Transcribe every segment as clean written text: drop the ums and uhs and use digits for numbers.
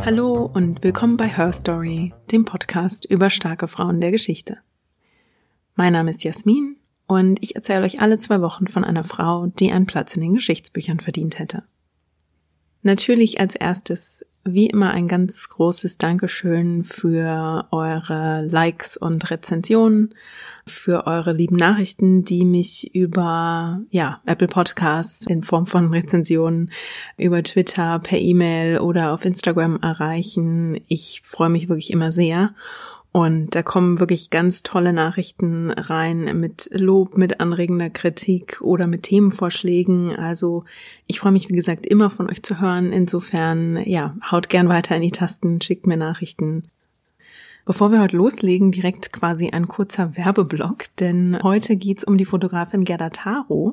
Hallo und willkommen bei Her Story, dem Podcast über starke Frauen der Geschichte. Mein Name ist Jasmin und ich erzähle euch alle 2 Wochen von einer Frau, die einen Platz in den Geschichtsbüchern verdient hätte. Natürlich als erstes, wie immer, ein ganz großes Dankeschön für eure Likes und Rezensionen, für eure lieben Nachrichten, die mich über Apple Podcasts in Form von Rezensionen, über Twitter, per E-Mail oder auf Instagram erreichen. Ich freue mich wirklich immer sehr. Und da kommen wirklich ganz tolle Nachrichten rein mit Lob, mit anregender Kritik oder mit Themenvorschlägen. Also ich freue mich, wie gesagt, immer von euch zu hören. Insofern, haut gern weiter in die Tasten, schickt mir Nachrichten. Bevor wir heute loslegen, direkt quasi ein kurzer Werbeblock, denn heute geht's um die Fotografin Gerda Taro.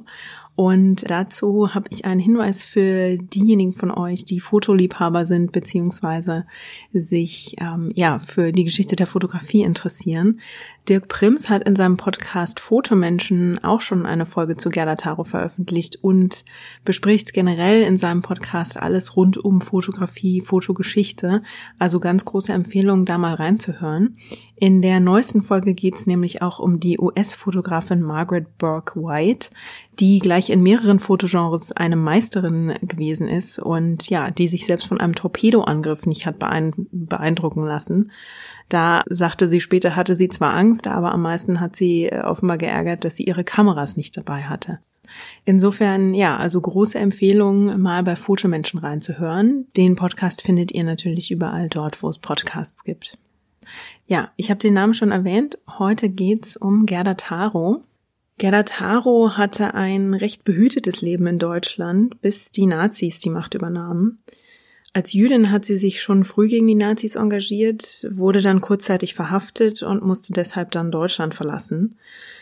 Und dazu habe ich einen Hinweis für diejenigen von euch, die Fotoliebhaber sind beziehungsweise sich für die Geschichte der Fotografie interessieren. Dirk Prims hat in seinem Podcast Fotomenschen auch schon eine Folge zu Gerda Taro veröffentlicht und bespricht generell in seinem Podcast alles rund um Fotografie, Fotogeschichte. Also ganz große Empfehlung, da mal reinzuhören. In der neuesten Folge geht's nämlich auch um die US-Fotografin Margaret Bourke White, die gleich in mehreren Fotogenres eine Meisterin gewesen ist und die sich selbst von einem Torpedoangriff nicht hat beeindrucken lassen. Da sagte sie später, hatte sie zwar Angst, aber am meisten hat sie offenbar geärgert, dass sie ihre Kameras nicht dabei hatte. Insofern, also große Empfehlung, mal bei Fotomenschen reinzuhören. Den Podcast findet ihr natürlich überall dort, wo es Podcasts gibt. Ja, ich habe den Namen schon erwähnt. Heute geht's um Gerda Taro. Gerda Taro hatte ein recht behütetes Leben in Deutschland, bis die Nazis die Macht übernahmen. Als Jüdin hat sie sich schon früh gegen die Nazis engagiert, wurde dann kurzzeitig verhaftet und musste deshalb dann Deutschland verlassen.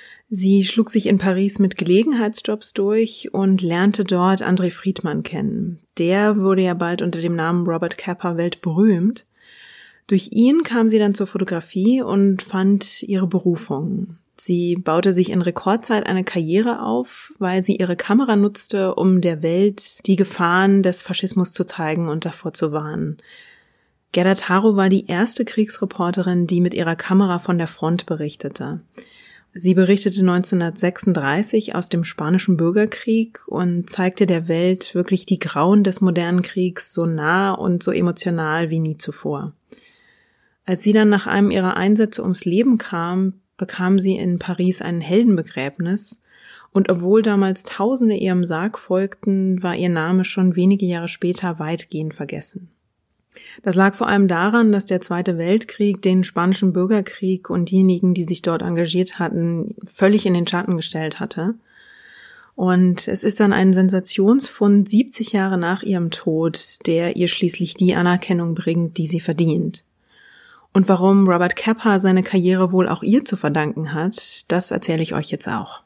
Sie schlug sich in Paris mit Gelegenheitsjobs durch und lernte dort André Friedman kennen. Der wurde ja bald unter dem Namen Robert Capa weltberühmt. Durch ihn kam sie dann zur Fotografie und fand ihre Berufung. Sie baute sich in Rekordzeit eine Karriere auf, weil sie ihre Kamera nutzte, um der Welt die Gefahren des Faschismus zu zeigen und davor zu warnen. Gerda Taro war die erste Kriegsreporterin, die mit ihrer Kamera von der Front berichtete. Sie berichtete 1936 aus dem Spanischen Bürgerkrieg und zeigte der Welt wirklich die Grauen des modernen Kriegs so nah und so emotional wie nie zuvor. Als sie dann nach einem ihrer Einsätze ums Leben kam, bekam sie in Paris ein Heldenbegräbnis und obwohl damals Tausende ihrem Sarg folgten, war ihr Name schon wenige Jahre später weitgehend vergessen. Das lag vor allem daran, dass der Zweite Weltkrieg den Spanischen Bürgerkrieg und diejenigen, die sich dort engagiert hatten, völlig in den Schatten gestellt hatte. Und es ist dann ein Sensationsfund 70 Jahre nach ihrem Tod, der ihr schließlich die Anerkennung bringt, die sie verdient. Und warum Robert Capa seine Karriere wohl auch ihr zu verdanken hat, das erzähle ich euch jetzt auch.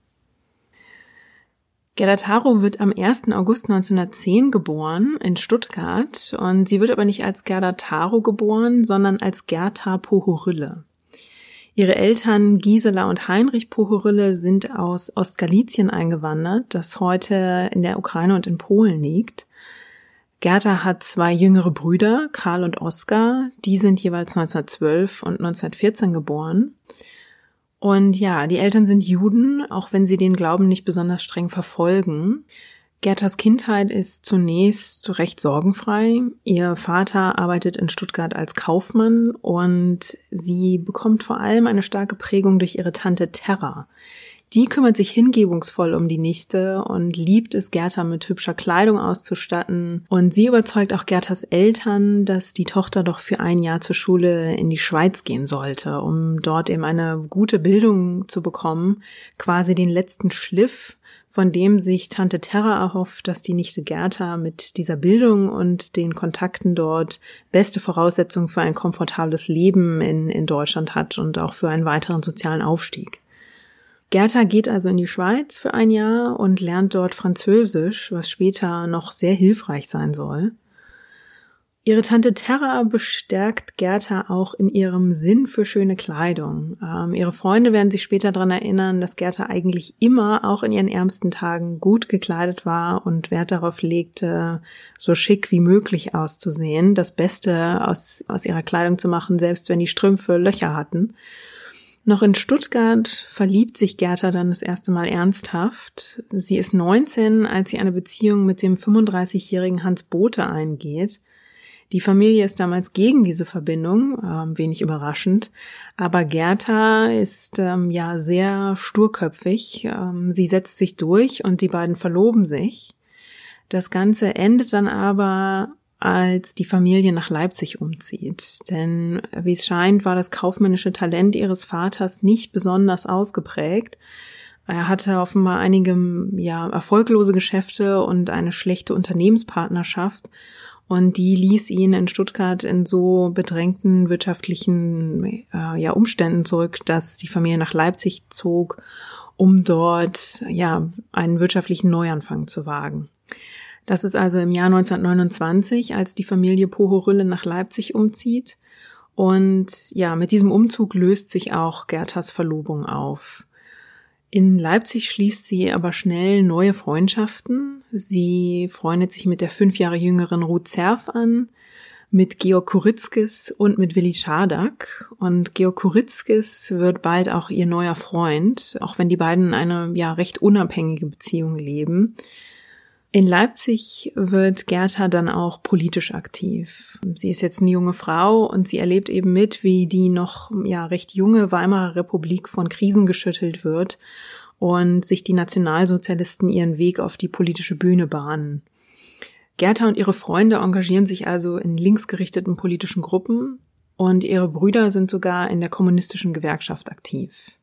Gerda Taro wird am 1. August 1910 geboren in Stuttgart und sie wird aber nicht als Gerda Taro geboren, sondern als Gerta Pohorylle. Ihre Eltern Gisela und Heinrich Pohorylle sind aus Ostgalizien eingewandert, das heute in der Ukraine und in Polen liegt. Gerda hat 2 jüngere Brüder, Karl und Oskar, die sind jeweils 1912 und 1914 geboren. Und die Eltern sind Juden, auch wenn sie den Glauben nicht besonders streng verfolgen. Gerdas Kindheit ist zunächst recht sorgenfrei. Ihr Vater arbeitet in Stuttgart als Kaufmann und sie bekommt vor allem eine starke Prägung durch ihre Tante Terra. Die kümmert sich hingebungsvoll um die Nichte und liebt es, Gerda mit hübscher Kleidung auszustatten. Und sie überzeugt auch Gerdas Eltern, dass die Tochter doch für ein Jahr zur Schule in die Schweiz gehen sollte, um dort eben eine gute Bildung zu bekommen, quasi den letzten Schliff, von dem sich Tante Terra erhofft, dass die Nichte Gerda mit dieser Bildung und den Kontakten dort beste Voraussetzungen für ein komfortables Leben in Deutschland hat und auch für einen weiteren sozialen Aufstieg. Gerda geht also in die Schweiz für ein Jahr und lernt dort Französisch, was später noch sehr hilfreich sein soll. Ihre Tante Terra bestärkt Gerta auch in ihrem Sinn für schöne Kleidung. Ihre Freunde werden sich später daran erinnern, dass Gerta eigentlich immer, auch in ihren ärmsten Tagen, gut gekleidet war und Wert darauf legte, so schick wie möglich auszusehen, das Beste aus ihrer Kleidung zu machen, selbst wenn die Strümpfe Löcher hatten. Noch in Stuttgart verliebt sich Gerta dann das erste Mal ernsthaft. Sie ist 19, als sie eine Beziehung mit dem 35-jährigen Hans Bothe eingeht. Die Familie ist damals gegen diese Verbindung, wenig überraschend, aber Gerta ist sehr sturköpfig. Sie setzt sich durch und die beiden verloben sich. Das Ganze endet dann aber, als die Familie nach Leipzig umzieht. Denn wie es scheint, war das kaufmännische Talent ihres Vaters nicht besonders ausgeprägt. Er hatte offenbar einige erfolglose Geschäfte und eine schlechte Unternehmenspartnerschaft. Und die ließ ihn in Stuttgart in so bedrängten wirtschaftlichen Umständen zurück, dass die Familie nach Leipzig zog, um dort einen wirtschaftlichen Neuanfang zu wagen. Das ist also im Jahr 1929, als die Familie Poho-Rülle nach Leipzig umzieht. Und mit diesem Umzug löst sich auch Gertas Verlobung auf. In Leipzig schließt sie aber schnell neue Freundschaften. Sie freundet sich mit der 5 Jahre jüngeren Ruth Zerf an, mit Georg Kuritzkis und mit Willi Schadak. Und Georg Kuritzkis wird bald auch ihr neuer Freund, auch wenn die beiden eine recht unabhängige Beziehung leben. In Leipzig wird Gerta dann auch politisch aktiv. Sie ist jetzt eine junge Frau und sie erlebt eben mit, wie die noch recht junge Weimarer Republik von Krisen geschüttelt wird und sich die Nationalsozialisten ihren Weg auf die politische Bühne bahnen. Gerta und ihre Freunde engagieren sich also in linksgerichteten politischen Gruppen und ihre Brüder sind sogar in der kommunistischen Gewerkschaft aktiv.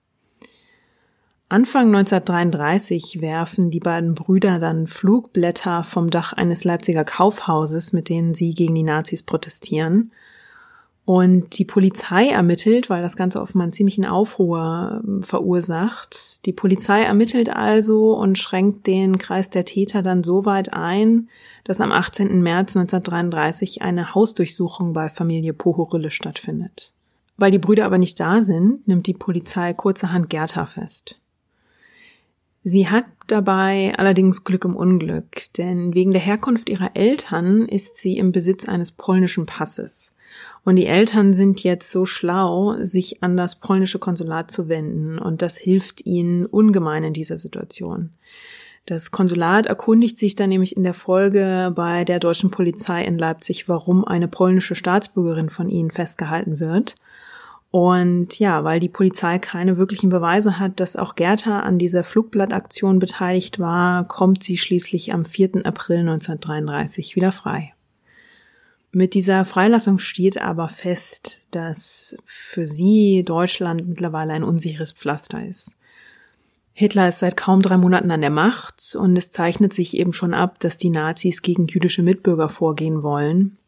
Anfang 1933 werfen die beiden Brüder dann Flugblätter vom Dach eines Leipziger Kaufhauses, mit denen sie gegen die Nazis protestieren. Und die Polizei ermittelt, weil das Ganze offenbar einen ziemlichen Aufruhr verursacht. Die Polizei ermittelt also und schränkt den Kreis der Täter dann so weit ein, dass am 18. März 1933 eine Hausdurchsuchung bei Familie Poho-Rülle stattfindet. Weil die Brüder aber nicht da sind, nimmt die Polizei kurzerhand Gerta fest. Sie hat dabei allerdings Glück im Unglück, denn wegen der Herkunft ihrer Eltern ist sie im Besitz eines polnischen Passes. Und die Eltern sind jetzt so schlau, sich an das polnische Konsulat zu wenden, und das hilft ihnen ungemein in dieser Situation. Das Konsulat erkundigt sich dann nämlich in der Folge bei der deutschen Polizei in Leipzig, warum eine polnische Staatsbürgerin von ihnen festgehalten wird. Und weil die Polizei keine wirklichen Beweise hat, dass auch Gerta an dieser Flugblattaktion beteiligt war, kommt sie schließlich am 4. April 1933 wieder frei. Mit dieser Freilassung steht aber fest, dass für sie Deutschland mittlerweile ein unsicheres Pflaster ist. Hitler ist seit kaum 3 Monaten an der Macht und es zeichnet sich eben schon ab, dass die Nazis gegen jüdische Mitbürger vorgehen wollen.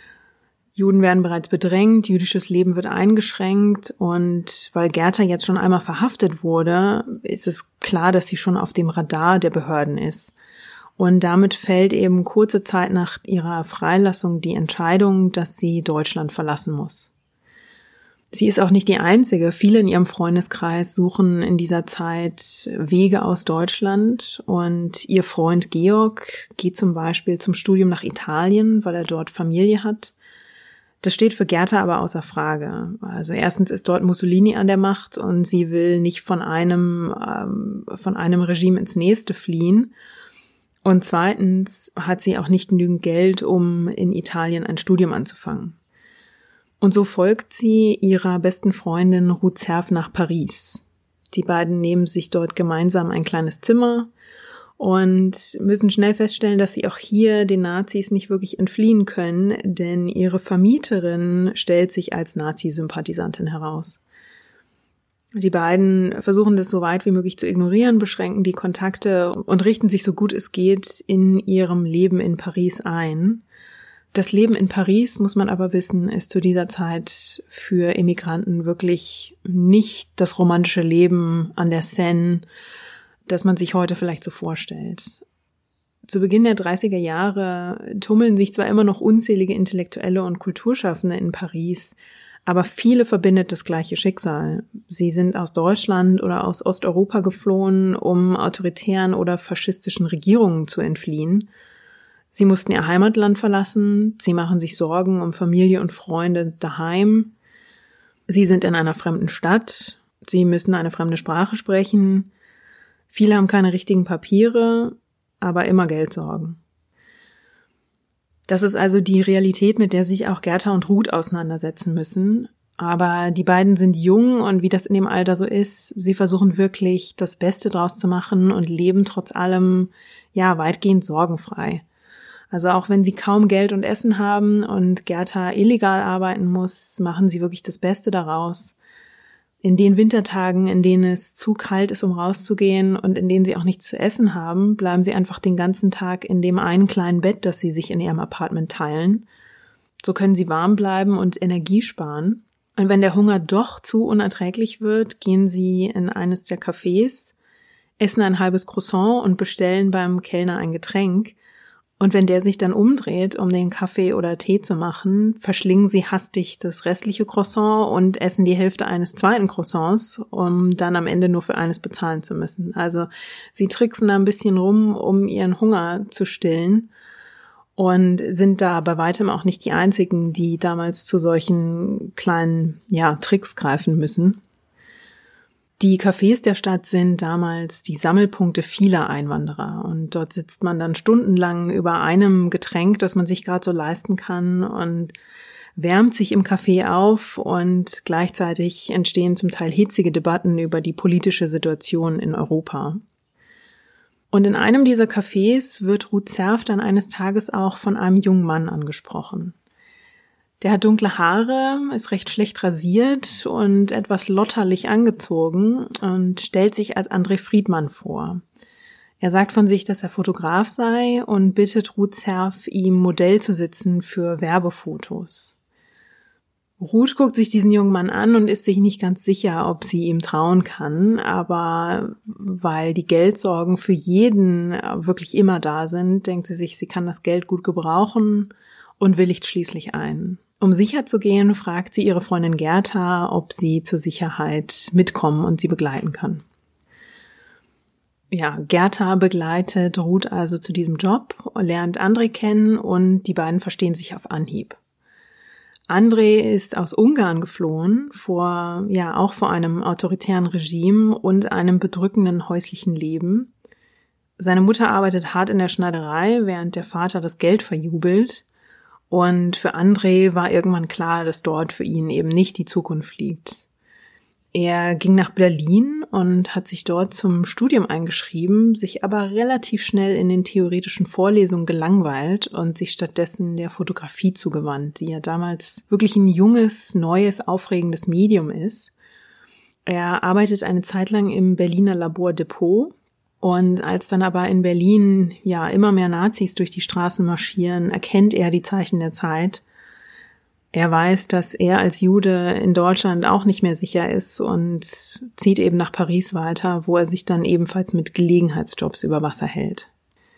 Juden werden bereits bedrängt, jüdisches Leben wird eingeschränkt und weil Gerta jetzt schon einmal verhaftet wurde, ist es klar, dass sie schon auf dem Radar der Behörden ist. Und damit fällt eben kurze Zeit nach ihrer Freilassung die Entscheidung, dass sie Deutschland verlassen muss. Sie ist auch nicht die Einzige. Viele in ihrem Freundeskreis suchen in dieser Zeit Wege aus Deutschland und ihr Freund Georg geht zum Beispiel zum Studium nach Italien, weil er dort Familie hat. Das steht für Gerta aber außer Frage. Also erstens ist dort Mussolini an der Macht und sie will nicht von einem Regime ins nächste fliehen. Und zweitens hat sie auch nicht genügend Geld, um in Italien ein Studium anzufangen. Und so folgt sie ihrer besten Freundin Ruth Zerf nach Paris. Die beiden nehmen sich dort gemeinsam ein kleines Zimmer und müssen schnell feststellen, dass sie auch hier den Nazis nicht wirklich entfliehen können, denn ihre Vermieterin stellt sich als Nazi-Sympathisantin heraus. Die beiden versuchen das so weit wie möglich zu ignorieren, beschränken die Kontakte und richten sich so gut es geht in ihrem Leben in Paris ein. Das Leben in Paris, muss man aber wissen, ist zu dieser Zeit für Emigranten wirklich nicht das romantische Leben an der Seine, das man sich heute vielleicht so vorstellt. Zu Beginn der 30er Jahre tummeln sich zwar immer noch unzählige Intellektuelle und Kulturschaffende in Paris, aber viele verbindet das gleiche Schicksal. Sie sind aus Deutschland oder aus Osteuropa geflohen, um autoritären oder faschistischen Regierungen zu entfliehen. Sie mussten ihr Heimatland verlassen, sie machen sich Sorgen um Familie und Freunde daheim. Sie sind in einer fremden Stadt, sie müssen eine fremde Sprache sprechen. Viele haben keine richtigen Papiere, aber immer Geldsorgen. Das ist also die Realität, mit der sich auch Gerta und Ruth auseinandersetzen müssen. Aber die beiden sind jung und wie das in dem Alter so ist, sie versuchen wirklich das Beste draus zu machen und leben trotz allem, weitgehend sorgenfrei. Also auch wenn sie kaum Geld und Essen haben und Gerta illegal arbeiten muss, machen sie wirklich das Beste daraus. In den Wintertagen, in denen es zu kalt ist, um rauszugehen und in denen sie auch nichts zu essen haben, bleiben sie einfach den ganzen Tag in dem einen kleinen Bett, das sie sich in ihrem Apartment teilen. So können sie warm bleiben und Energie sparen. Und wenn der Hunger doch zu unerträglich wird, gehen sie in eines der Cafés, essen ein halbes Croissant und bestellen beim Kellner ein Getränk. Und wenn der sich dann umdreht, um den Kaffee oder Tee zu machen, verschlingen sie hastig das restliche Croissant und essen die Hälfte eines zweiten Croissants, um dann am Ende nur für eines bezahlen zu müssen. Also sie tricksen da ein bisschen rum, um ihren Hunger zu stillen und sind da bei weitem auch nicht die einzigen, die damals zu solchen kleinen, Tricks greifen müssen. Die Cafés der Stadt sind damals die Sammelpunkte vieler Einwanderer und dort sitzt man dann stundenlang über einem Getränk, das man sich gerade so leisten kann und wärmt sich im Café auf und gleichzeitig entstehen zum Teil hitzige Debatten über die politische Situation in Europa. Und in einem dieser Cafés wird Ruth Zerf dann eines Tages auch von einem jungen Mann angesprochen. Der hat dunkle Haare, ist recht schlecht rasiert und etwas lotterlich angezogen und stellt sich als André Friedmann vor. Er sagt von sich, dass er Fotograf sei und bittet Ruth Zerf, ihm Modell zu sitzen für Werbefotos. Ruth guckt sich diesen jungen Mann an und ist sich nicht ganz sicher, ob sie ihm trauen kann, aber weil die Geldsorgen für jeden wirklich immer da sind, denkt sie sich, sie kann das Geld gut gebrauchen und willigt schließlich ein. Um sicher zu gehen, fragt sie ihre Freundin Gerta, ob sie zur Sicherheit mitkommen und sie begleiten kann. Gerta begleitet Ruth also zu diesem Job, lernt André kennen und die beiden verstehen sich auf Anhieb. André ist aus Ungarn geflohen, auch vor einem autoritären Regime und einem bedrückenden häuslichen Leben. Seine Mutter arbeitet hart in der Schneiderei, während der Vater das Geld verjubelt. Und für André war irgendwann klar, dass dort für ihn eben nicht die Zukunft liegt. Er ging nach Berlin und hat sich dort zum Studium eingeschrieben, sich aber relativ schnell in den theoretischen Vorlesungen gelangweilt und sich stattdessen der Fotografie zugewandt, die ja damals wirklich ein junges, neues, aufregendes Medium ist. Er arbeitet eine Zeit lang im Berliner Labor Depot. Und als dann aber in Berlin immer mehr Nazis durch die Straßen marschieren, erkennt er die Zeichen der Zeit. Er weiß, dass er als Jude in Deutschland auch nicht mehr sicher ist und zieht eben nach Paris weiter, wo er sich dann ebenfalls mit Gelegenheitsjobs über Wasser hält.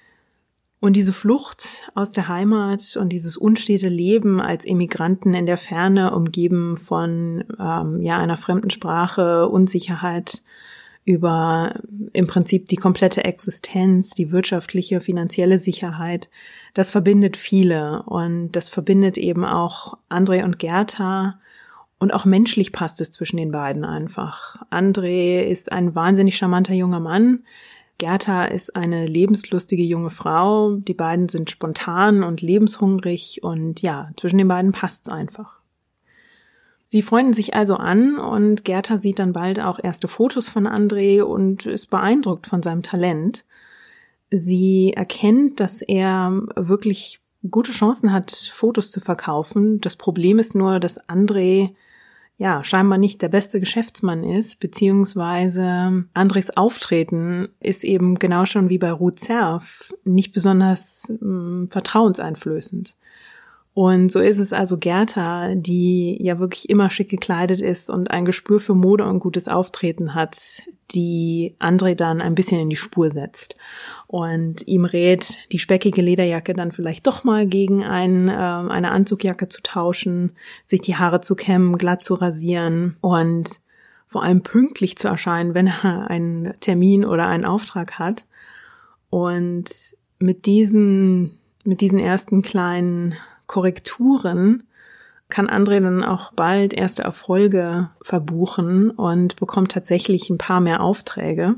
Und diese Flucht aus der Heimat und dieses unstete Leben als Emigranten in der Ferne, umgeben von einer fremden Sprache, Unsicherheit, über im Prinzip die komplette Existenz, die wirtschaftliche, finanzielle Sicherheit, das verbindet viele und das verbindet eben auch André und Gerta und auch menschlich passt es zwischen den beiden einfach. André ist ein wahnsinnig charmanter junger Mann, Gerta ist eine lebenslustige junge Frau, die beiden sind spontan und lebenshungrig und zwischen den beiden passt's einfach. Sie freunden sich also an und Gerta sieht dann bald auch erste Fotos von André und ist beeindruckt von seinem Talent. Sie erkennt, dass er wirklich gute Chancen hat, Fotos zu verkaufen. Das Problem ist nur, dass André scheinbar nicht der beste Geschäftsmann ist, beziehungsweise Andrés Auftreten ist eben genau schon wie bei Ruth Zerf nicht besonders vertrauenseinflößend. Und so ist es also Gerta, die ja wirklich immer schick gekleidet ist und ein Gespür für Mode und gutes Auftreten hat, die André dann ein bisschen in die Spur setzt und ihm rät, die speckige Lederjacke dann vielleicht doch mal gegen eine Anzugjacke zu tauschen, sich die Haare zu kämmen, glatt zu rasieren und vor allem pünktlich zu erscheinen, wenn er einen Termin oder einen Auftrag hat. Und mit diesen ersten kleinen Korrekturen kann André dann auch bald erste Erfolge verbuchen und bekommt tatsächlich ein paar mehr Aufträge.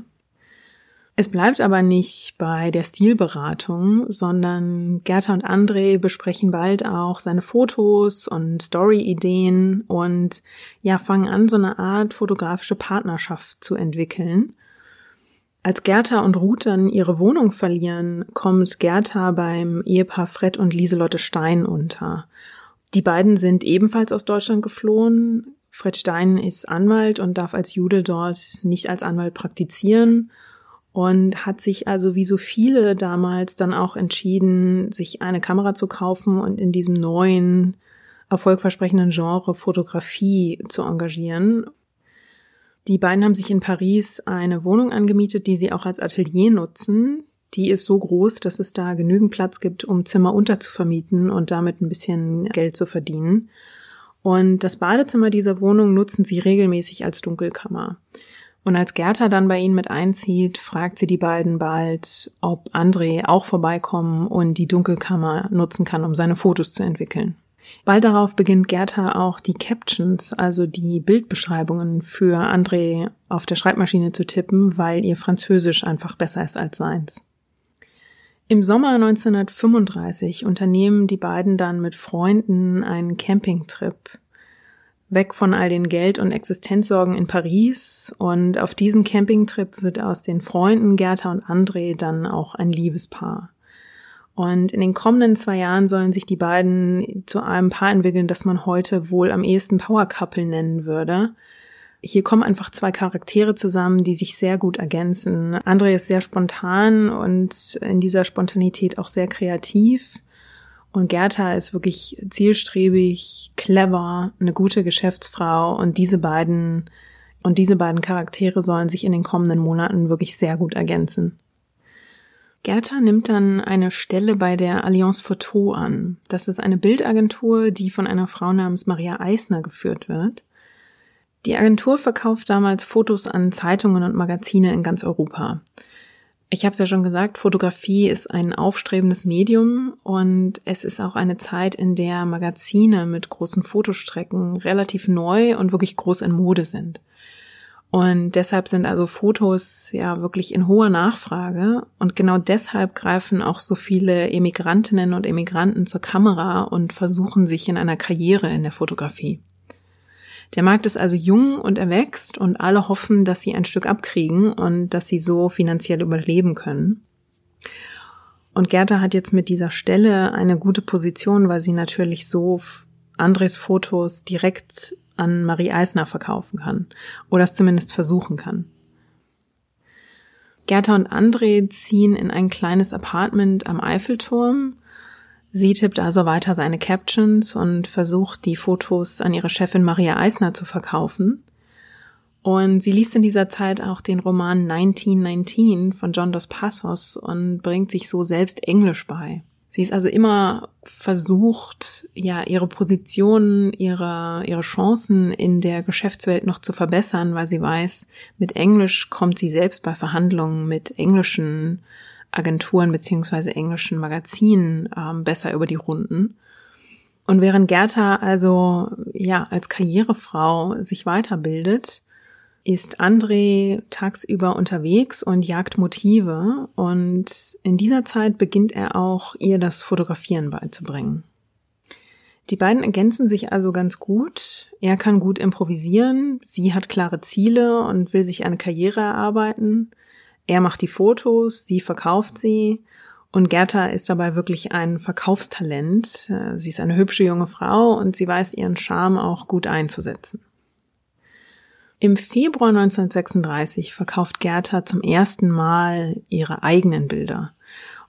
Es bleibt aber nicht bei der Stilberatung, sondern Gerta und André besprechen bald auch seine Fotos und Story-Ideen und ja, fangen an, so eine Art fotografische Partnerschaft zu entwickeln. Als Gerta und Ruth dann ihre Wohnung verlieren, kommt Gerta beim Ehepaar Fred und Lieselotte Stein unter. Die beiden sind ebenfalls aus Deutschland geflohen. Fred Stein ist Anwalt und darf als Jude dort nicht als Anwalt praktizieren und hat sich also wie so viele damals dann auch entschieden, sich eine Kamera zu kaufen und in diesem neuen, erfolgversprechenden Genre Fotografie zu engagieren. Die beiden haben sich in Paris eine Wohnung angemietet, die sie auch als Atelier nutzen. Die ist so groß, dass es da genügend Platz gibt, um Zimmer unterzuvermieten und damit ein bisschen Geld zu verdienen. Und das Badezimmer dieser Wohnung nutzen sie regelmäßig als Dunkelkammer. Und als Gerta dann bei ihnen mit einzieht, fragt sie die beiden bald, ob André auch vorbeikommen und die Dunkelkammer nutzen kann, um seine Fotos zu entwickeln. Bald darauf beginnt Gerta auch die Captions, also die Bildbeschreibungen für André auf der Schreibmaschine zu tippen, weil ihr Französisch einfach besser ist als seins. Im Sommer 1935 unternehmen die beiden dann mit Freunden einen Campingtrip weg von all den Geld- und Existenzsorgen in Paris, und auf diesem Campingtrip wird aus den Freunden Gerta und André dann auch ein Liebespaar. Und in den kommenden 2 Jahren sollen sich die beiden zu einem Paar entwickeln, das man heute wohl am ehesten Power Couple nennen würde. Hier kommen einfach 2 Charaktere zusammen, die sich sehr gut ergänzen. André ist sehr spontan und in dieser Spontanität auch sehr kreativ. Und Gerta ist wirklich zielstrebig, clever, eine gute Geschäftsfrau, und diese beiden Charaktere sollen sich in den kommenden Monaten wirklich sehr gut ergänzen. Gerta nimmt dann eine Stelle bei der Alliance Photo an. Das ist eine Bildagentur, die von einer Frau namens Maria Eisner geführt wird. Die Agentur verkauft damals Fotos an Zeitungen und Magazine in ganz Europa. Ich habe es ja schon gesagt, Fotografie ist ein aufstrebendes Medium, und es ist auch eine Zeit, in der Magazine mit großen Fotostrecken relativ neu und wirklich groß in Mode sind. Und deshalb sind also Fotos ja wirklich in hoher Nachfrage, und genau deshalb greifen auch so viele Emigrantinnen und Emigranten zur Kamera und versuchen sich in einer Karriere in der Fotografie. Der Markt ist also jung und er wächst, und alle hoffen, dass sie ein Stück abkriegen und dass sie so finanziell überleben können. Und Gerta hat jetzt mit dieser Stelle eine gute Position, weil sie natürlich so Andres Fotos direkt an Marie Eisner verkaufen kann oder es zumindest versuchen kann. Gerta und André ziehen in ein kleines Apartment am Eiffelturm. Sie tippt also weiter seine Captions und versucht, die Fotos an ihre Chefin Maria Eisner zu verkaufen. Und sie liest in dieser Zeit auch den Roman 1919 von John Dos Passos und bringt sich so selbst Englisch bei. Sie ist also immer versucht, ja, ihre Position, ihre Chancen in der Geschäftswelt noch zu verbessern, weil sie weiß, mit Englisch kommt sie selbst bei Verhandlungen mit englischen Agenturen beziehungsweise englischen Magazinen besser über die Runden. Und während Gerta also ja als Karrierefrau sich weiterbildet, ist André tagsüber unterwegs und jagt Motive, und in dieser Zeit beginnt er auch, ihr das Fotografieren beizubringen. Die beiden ergänzen sich also ganz gut. Er kann gut improvisieren, sie hat klare Ziele und will sich eine Karriere erarbeiten. Er macht die Fotos, sie verkauft sie, und Gerta ist dabei wirklich ein Verkaufstalent. Sie ist eine hübsche junge Frau und sie weiß ihren Charme auch gut einzusetzen. Im Februar 1936 verkauft Gerta zum ersten Mal ihre eigenen Bilder.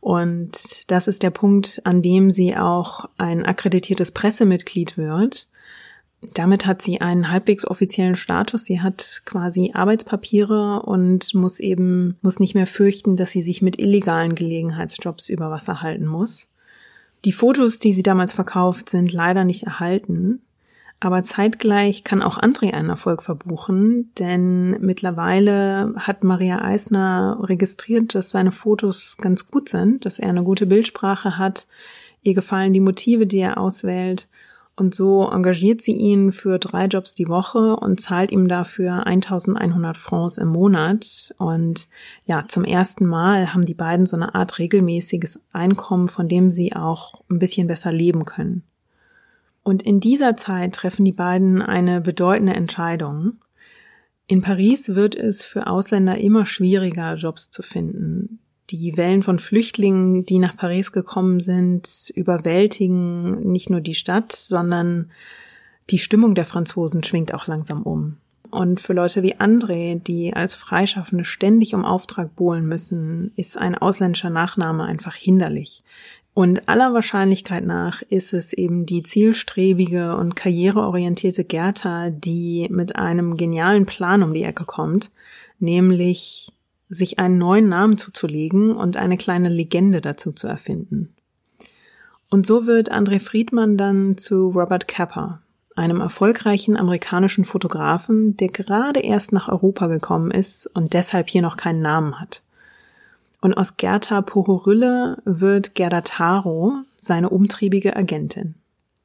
Und das ist der Punkt, an dem sie auch ein akkreditiertes Pressemitglied wird. Damit hat sie einen halbwegs offiziellen Status. Sie hat quasi Arbeitspapiere und muss nicht mehr fürchten, dass sie sich mit illegalen Gelegenheitsjobs über Wasser halten muss. Die Fotos, die sie damals verkauft, sind leider nicht erhalten. Aber zeitgleich kann auch André einen Erfolg verbuchen, denn mittlerweile hat Maria Eisner registriert, dass seine Fotos ganz gut sind, dass er eine gute Bildsprache hat, ihr gefallen die Motive, die er auswählt, und so engagiert sie ihn für 3 Jobs die Woche und zahlt ihm dafür 1.100 Francs im Monat. Und ja, zum ersten Mal haben die beiden so eine Art regelmäßiges Einkommen, von dem sie auch ein bisschen besser leben können. Und in dieser Zeit treffen die beiden eine bedeutende Entscheidung. In Paris wird es für Ausländer immer schwieriger, Jobs zu finden. Die Wellen von Flüchtlingen, die nach Paris gekommen sind, überwältigen nicht nur die Stadt, sondern die Stimmung der Franzosen schwingt auch langsam um. Und für Leute wie André, die als Freischaffende ständig um Auftrag buhlen müssen, ist ein ausländischer Nachname einfach hinderlich. Und aller Wahrscheinlichkeit nach ist es eben die zielstrebige und karriereorientierte Gerta, die mit einem genialen Plan um die Ecke kommt, nämlich sich einen neuen Namen zuzulegen und eine kleine Legende dazu zu erfinden. Und so wird André Friedman dann zu Robert Capa, einem erfolgreichen amerikanischen Fotografen, der gerade erst nach Europa gekommen ist und deshalb hier noch keinen Namen hat. Und aus Gerta Pohorylle wird Gerda Taro, seine umtriebige Agentin.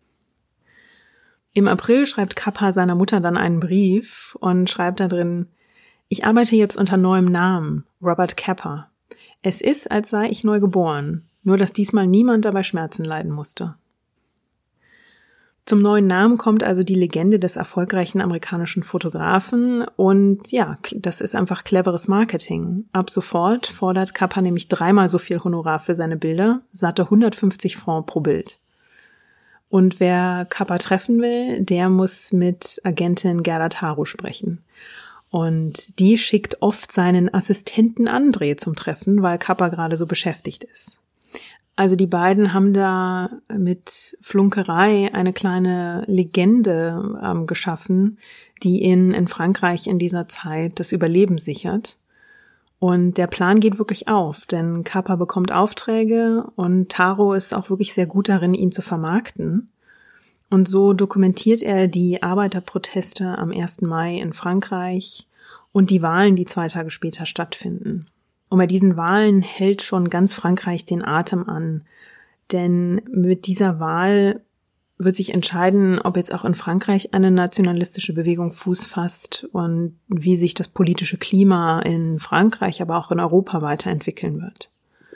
Im April schreibt Capa seiner Mutter dann einen Brief und schreibt da drin: Ich arbeite jetzt unter neuem Namen, Robert Capa. Es ist, als sei ich neu geboren, nur dass diesmal niemand dabei Schmerzen leiden musste. Zum neuen Namen kommt also die Legende des erfolgreichen amerikanischen Fotografen und ja, das ist einfach cleveres Marketing. Ab sofort fordert Capa nämlich 3-mal so viel Honorar für seine Bilder, satte 150 Francs pro Bild. Und wer Capa treffen will, der muss mit Agentin Gerda Taro sprechen. Und die schickt oft seinen Assistenten André zum Treffen, weil Capa gerade so beschäftigt ist. Also die beiden haben da mit Flunkerei eine kleine Legende geschaffen, die in Frankreich in dieser Zeit das Überleben sichert. Und der Plan geht wirklich auf, denn Capa bekommt Aufträge und Taro ist auch wirklich sehr gut darin, ihn zu vermarkten. Und so dokumentiert er die Arbeiterproteste am 1. Mai in Frankreich und die Wahlen, die 2 Tage später stattfinden. Und bei diesen Wahlen hält schon ganz Frankreich den Atem an, denn mit dieser Wahl wird sich entscheiden, ob jetzt auch in Frankreich eine nationalistische Bewegung Fuß fasst und wie sich das politische Klima in Frankreich, aber auch in Europa weiterentwickeln wird.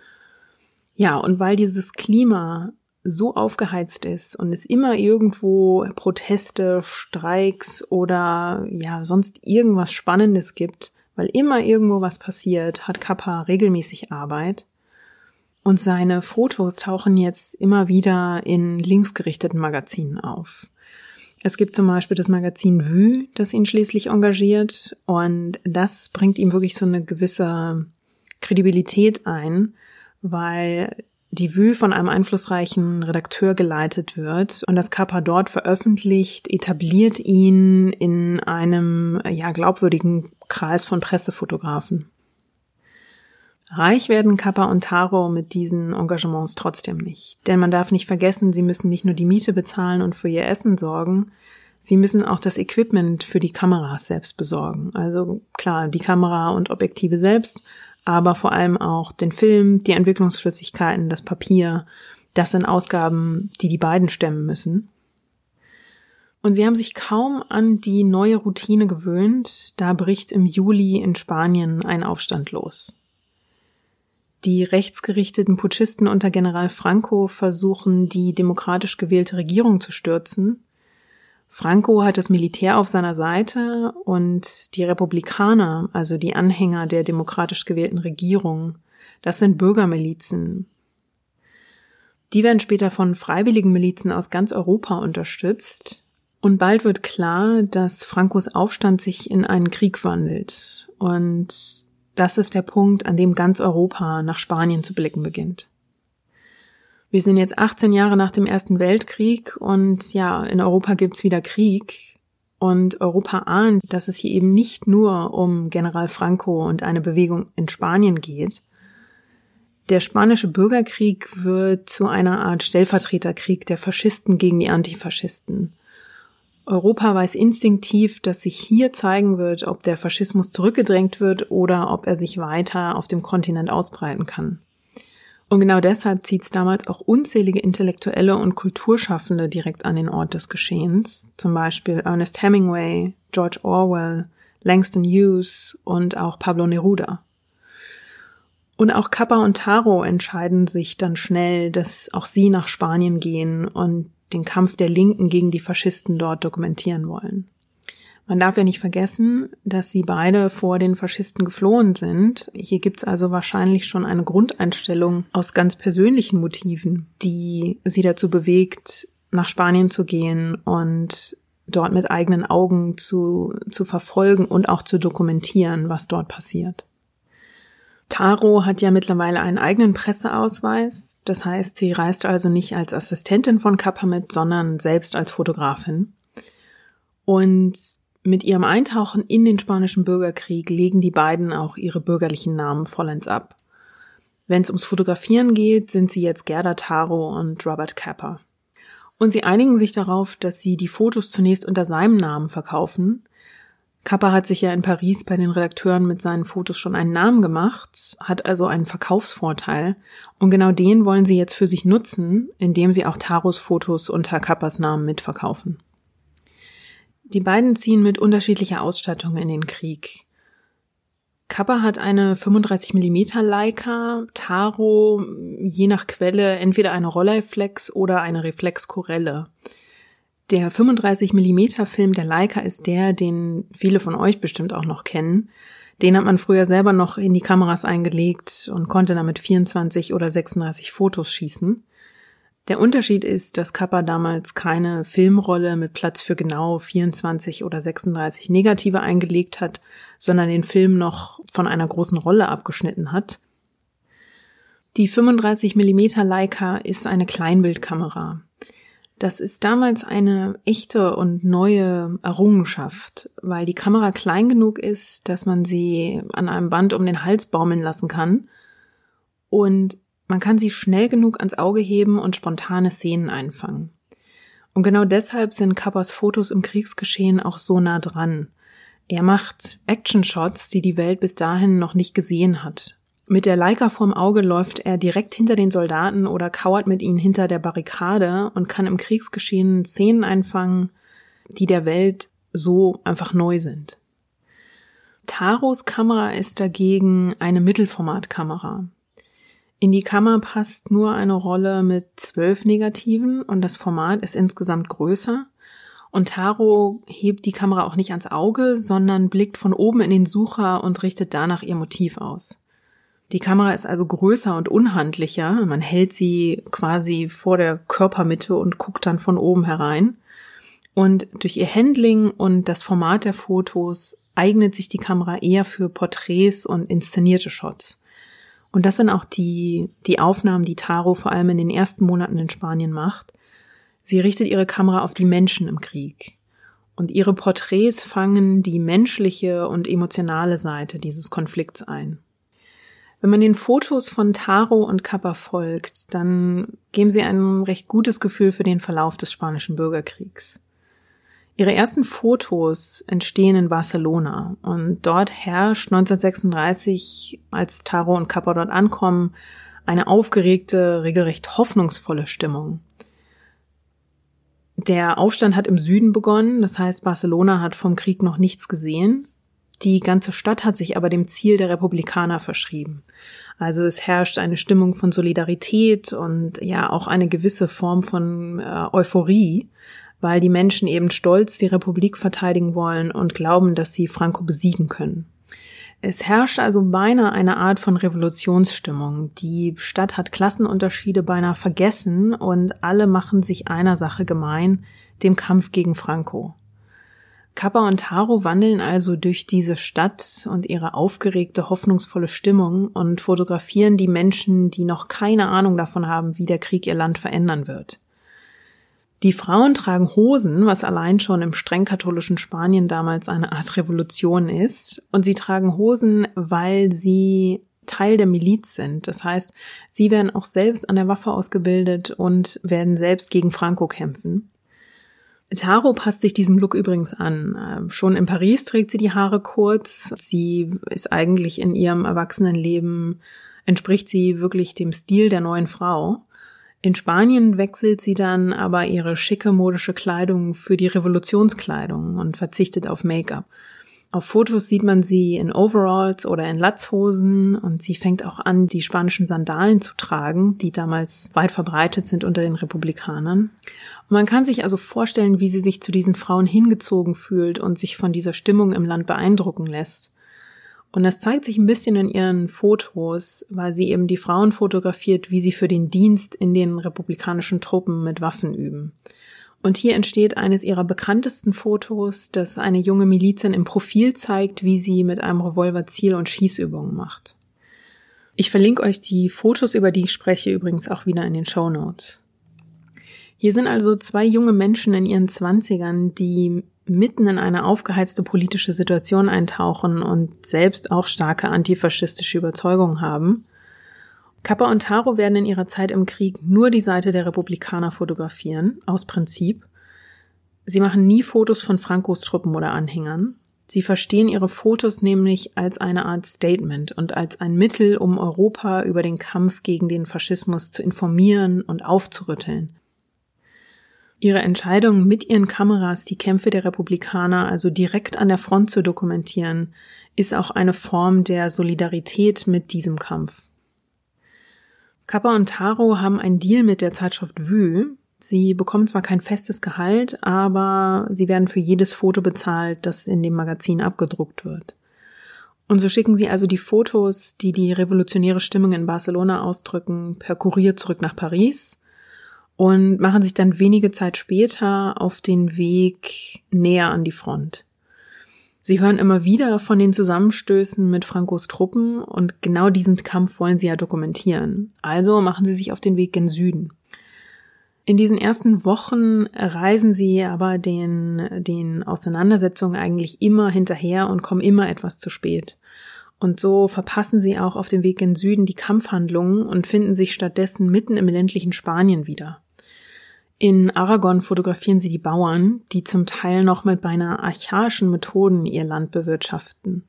Ja, und weil dieses Klima so aufgeheizt ist und es immer irgendwo Proteste, Streiks oder ja sonst irgendwas Spannendes gibt, weil immer irgendwo was passiert, hat Capa regelmäßig Arbeit. Und seine Fotos tauchen jetzt immer wieder in linksgerichteten Magazinen auf. Es gibt zum Beispiel das Magazin Vue, das ihn schließlich engagiert. Und das bringt ihm wirklich so eine gewisse Kredibilität ein, weil die Vue von einem einflussreichen Redakteur geleitet wird und das Capa dort veröffentlicht, etabliert ihn in einem glaubwürdigen Kreis von Pressefotografen. Reich werden Capa und Taro mit diesen Engagements trotzdem nicht. Denn man darf nicht vergessen, sie müssen nicht nur die Miete bezahlen und für ihr Essen sorgen, sie müssen auch das Equipment für die Kameras selbst besorgen. Also klar, die Kamera und Objektive selbst, aber vor allem auch den Film, die Entwicklungsflüssigkeiten, das Papier. Das sind Ausgaben, die die beiden stemmen müssen. Und sie haben sich kaum an die neue Routine gewöhnt, da bricht im Juli in Spanien ein Aufstand los. Die rechtsgerichteten Putschisten unter General Franco versuchen, die demokratisch gewählte Regierung zu stürzen. Franco hat das Militär auf seiner Seite und die Republikaner, also die Anhänger der demokratisch gewählten Regierung, das sind Bürgermilizen. Die werden später von freiwilligen Milizen aus ganz Europa unterstützt. Und bald wird klar, dass Francos Aufstand sich in einen Krieg wandelt. Und das ist der Punkt, an dem ganz Europa nach Spanien zu blicken beginnt. Wir sind jetzt 18 Jahre nach dem Ersten Weltkrieg und ja, in Europa gibt's wieder Krieg. Und Europa ahnt, dass es hier eben nicht nur um General Franco und eine Bewegung in Spanien geht. Der spanische Bürgerkrieg wird zu einer Art Stellvertreterkrieg der Faschisten gegen die Antifaschisten. Europa weiß instinktiv, dass sich hier zeigen wird, ob der Faschismus zurückgedrängt wird oder ob er sich weiter auf dem Kontinent ausbreiten kann. Und genau deshalb zieht es damals auch unzählige Intellektuelle und Kulturschaffende direkt an den Ort des Geschehens. Zum Beispiel Ernest Hemingway, George Orwell, Langston Hughes und auch Pablo Neruda. Und auch Capa und Taro entscheiden sich dann schnell, dass auch sie nach Spanien gehen und den Kampf der Linken gegen die Faschisten dort dokumentieren wollen. Man darf ja nicht vergessen, dass sie beide vor den Faschisten geflohen sind. Hier gibt's also wahrscheinlich schon eine Grundeinstellung aus ganz persönlichen Motiven, die sie dazu bewegt, nach Spanien zu gehen und dort mit eigenen Augen zu verfolgen und auch zu dokumentieren, was dort passiert. Taro hat ja mittlerweile einen eigenen Presseausweis. Das heißt, sie reist also nicht als Assistentin von Capa mit, sondern selbst als Fotografin. Und mit ihrem Eintauchen in den spanischen Bürgerkrieg legen die beiden auch ihre bürgerlichen Namen vollends ab. Wenn es ums Fotografieren geht, sind sie jetzt Gerda Taro und Robert Capa. Und sie einigen sich darauf, dass sie die Fotos zunächst unter seinem Namen verkaufen. Capa hat sich ja in Paris bei den Redakteuren mit seinen Fotos schon einen Namen gemacht, hat also einen Verkaufsvorteil. Und genau den wollen sie jetzt für sich nutzen, indem sie auch Taros Fotos unter Capas Namen mitverkaufen. Die beiden ziehen mit unterschiedlicher Ausstattung in den Krieg. Capa hat eine 35mm Leica, Taro je nach Quelle entweder eine Rolleiflex oder eine Reflexkorelle. Der 35mm Film der Leica ist der, den viele von euch bestimmt auch noch kennen. Den hat man früher selber noch in die Kameras eingelegt und konnte damit 24 oder 36 Fotos schießen. Der Unterschied ist, dass Capa damals keine Filmrolle mit Platz für genau 24 oder 36 Negative eingelegt hat, sondern den Film noch von einer großen Rolle abgeschnitten hat. Die 35mm Leica ist eine Kleinbildkamera. Das ist damals eine echte und neue Errungenschaft, weil die Kamera klein genug ist, dass man sie an einem Band um den Hals baumeln lassen kann und man kann sie schnell genug ans Auge heben und spontane Szenen einfangen. Und genau deshalb sind Capas Fotos im Kriegsgeschehen auch so nah dran. Er macht Action-Shots, die die Welt bis dahin noch nicht gesehen hat. Mit der Leica vorm Auge läuft er direkt hinter den Soldaten oder kauert mit ihnen hinter der Barrikade und kann im Kriegsgeschehen Szenen einfangen, die der Welt so einfach neu sind. Taros Kamera ist dagegen eine Mittelformatkamera. In die Kamera passt nur eine Rolle mit 12 Negativen und das Format ist insgesamt größer. Und Taro hebt die Kamera auch nicht ans Auge, sondern blickt von oben in den Sucher und richtet danach ihr Motiv aus. Die Kamera ist also größer und unhandlicher. Man hält sie quasi vor der Körpermitte und guckt dann von oben herein. Und durch ihr Handling und das Format der Fotos eignet sich die Kamera eher für Porträts und inszenierte Shots. Und das sind auch die Aufnahmen, die Taro vor allem in den ersten Monaten in Spanien macht. Sie richtet ihre Kamera auf die Menschen im Krieg. Und ihre Porträts fangen die menschliche und emotionale Seite dieses Konflikts ein. Wenn man den Fotos von Taro und Capa folgt, dann geben sie ein recht gutes Gefühl für den Verlauf des spanischen Bürgerkriegs. Ihre ersten Fotos entstehen in Barcelona und dort herrscht 1936, als Taro und Capa dort ankommen, eine aufgeregte, regelrecht hoffnungsvolle Stimmung. Der Aufstand hat im Süden begonnen, das heißt, Barcelona hat vom Krieg noch nichts gesehen. Die ganze Stadt hat sich aber dem Ziel der Republikaner verschrieben. Also es herrscht eine Stimmung von Solidarität und ja auch eine gewisse Form von Euphorie, weil die Menschen eben stolz die Republik verteidigen wollen und glauben, dass sie Franco besiegen können. Es herrscht also beinahe eine Art von Revolutionsstimmung. Die Stadt hat Klassenunterschiede beinahe vergessen und alle machen sich einer Sache gemein, dem Kampf gegen Franco. Kappa und Taro wandeln also durch diese Stadt und ihre aufgeregte, hoffnungsvolle Stimmung und fotografieren die Menschen, die noch keine Ahnung davon haben, wie der Krieg ihr Land verändern wird. Die Frauen tragen Hosen, was allein schon im streng katholischen Spanien damals eine Art Revolution ist. Und sie tragen Hosen, weil sie Teil der Miliz sind. Das heißt, sie werden auch selbst an der Waffe ausgebildet und werden selbst gegen Franco kämpfen. Taro passt sich diesem Look übrigens an. Schon in Paris trägt sie die Haare kurz. Sie ist eigentlich in ihrem Erwachsenenleben, entspricht sie wirklich dem Stil der neuen Frau. In Spanien wechselt sie dann aber ihre schicke modische Kleidung für die Revolutionskleidung und verzichtet auf Make-up. Auf Fotos sieht man sie in Overalls oder in Latzhosen und sie fängt auch an, die spanischen Sandalen zu tragen, die damals weit verbreitet sind unter den Republikanern. Und man kann sich also vorstellen, wie sie sich zu diesen Frauen hingezogen fühlt und sich von dieser Stimmung im Land beeindrucken lässt. Und das zeigt sich ein bisschen in ihren Fotos, weil sie eben die Frauen fotografiert, wie sie für den Dienst in den republikanischen Truppen mit Waffen üben. Und hier entsteht eines ihrer bekanntesten Fotos, das eine junge Milizin im Profil zeigt, wie sie mit einem Revolver Ziel- und Schießübungen macht. Ich verlinke euch die Fotos, über die ich spreche, übrigens auch wieder in den Shownotes. Hier sind also zwei junge Menschen in ihren 20ern, die mitten in eine aufgeheizte politische Situation eintauchen und selbst auch starke antifaschistische Überzeugungen haben. Kappa und Taro werden in ihrer Zeit im Krieg nur die Seite der Republikaner fotografieren, aus Prinzip. Sie machen nie Fotos von Francos Truppen oder Anhängern. Sie verstehen ihre Fotos nämlich als eine Art Statement und als ein Mittel, um Europa über den Kampf gegen den Faschismus zu informieren und aufzurütteln. Ihre Entscheidung, mit ihren Kameras die Kämpfe der Republikaner also direkt an der Front zu dokumentieren, ist auch eine Form der Solidarität mit diesem Kampf. Kappa und Taro haben einen Deal mit der Zeitschrift Vue. Sie bekommen zwar kein festes Gehalt, aber sie werden für jedes Foto bezahlt, das in dem Magazin abgedruckt wird. Und so schicken sie also die Fotos, die die revolutionäre Stimmung in Barcelona ausdrücken, per Kurier zurück nach Paris und machen sich dann wenige Zeit später auf den Weg näher an die Front. Sie hören immer wieder von den Zusammenstößen mit Francos Truppen und genau diesen Kampf wollen sie ja dokumentieren. Also machen sie sich auf den Weg gen Süden. In diesen ersten Wochen reisen sie aber den Auseinandersetzungen eigentlich immer hinterher und kommen immer etwas zu spät. Und so verpassen sie auch auf dem Weg gen Süden die Kampfhandlungen und finden sich stattdessen mitten im ländlichen Spanien wieder. In Aragon fotografieren sie die Bauern, die zum Teil noch mit beinahe archaischen Methoden ihr Land bewirtschaften.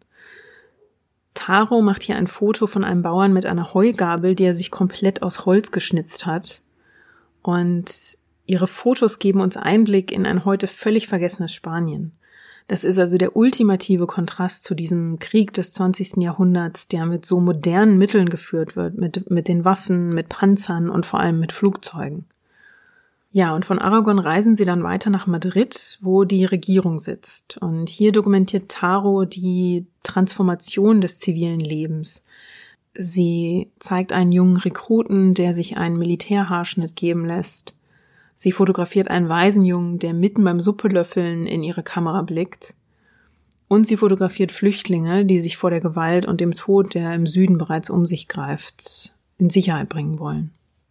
Taro macht hier ein Foto von einem Bauern mit einer Heugabel, die er sich komplett aus Holz geschnitzt hat. Und ihre Fotos geben uns Einblick in ein heute völlig vergessenes Spanien. Das ist also der ultimative Kontrast zu diesem Krieg des 20. Jahrhunderts, der mit so modernen Mitteln geführt wird, mit den Waffen, mit Panzern und vor allem mit Flugzeugen. Ja, und von Aragon reisen sie dann weiter nach Madrid, wo die Regierung sitzt. Und hier dokumentiert Taro die Transformation des zivilen Lebens. Sie zeigt einen jungen Rekruten, der sich einen Militärhaarschnitt geben lässt. Sie fotografiert einen Waisenjungen, der mitten beim Suppelöffeln in ihre Kamera blickt. Und sie fotografiert Flüchtlinge, die sich vor der Gewalt und dem Tod, der im Süden bereits um sich greift, in Sicherheit bringen wollen.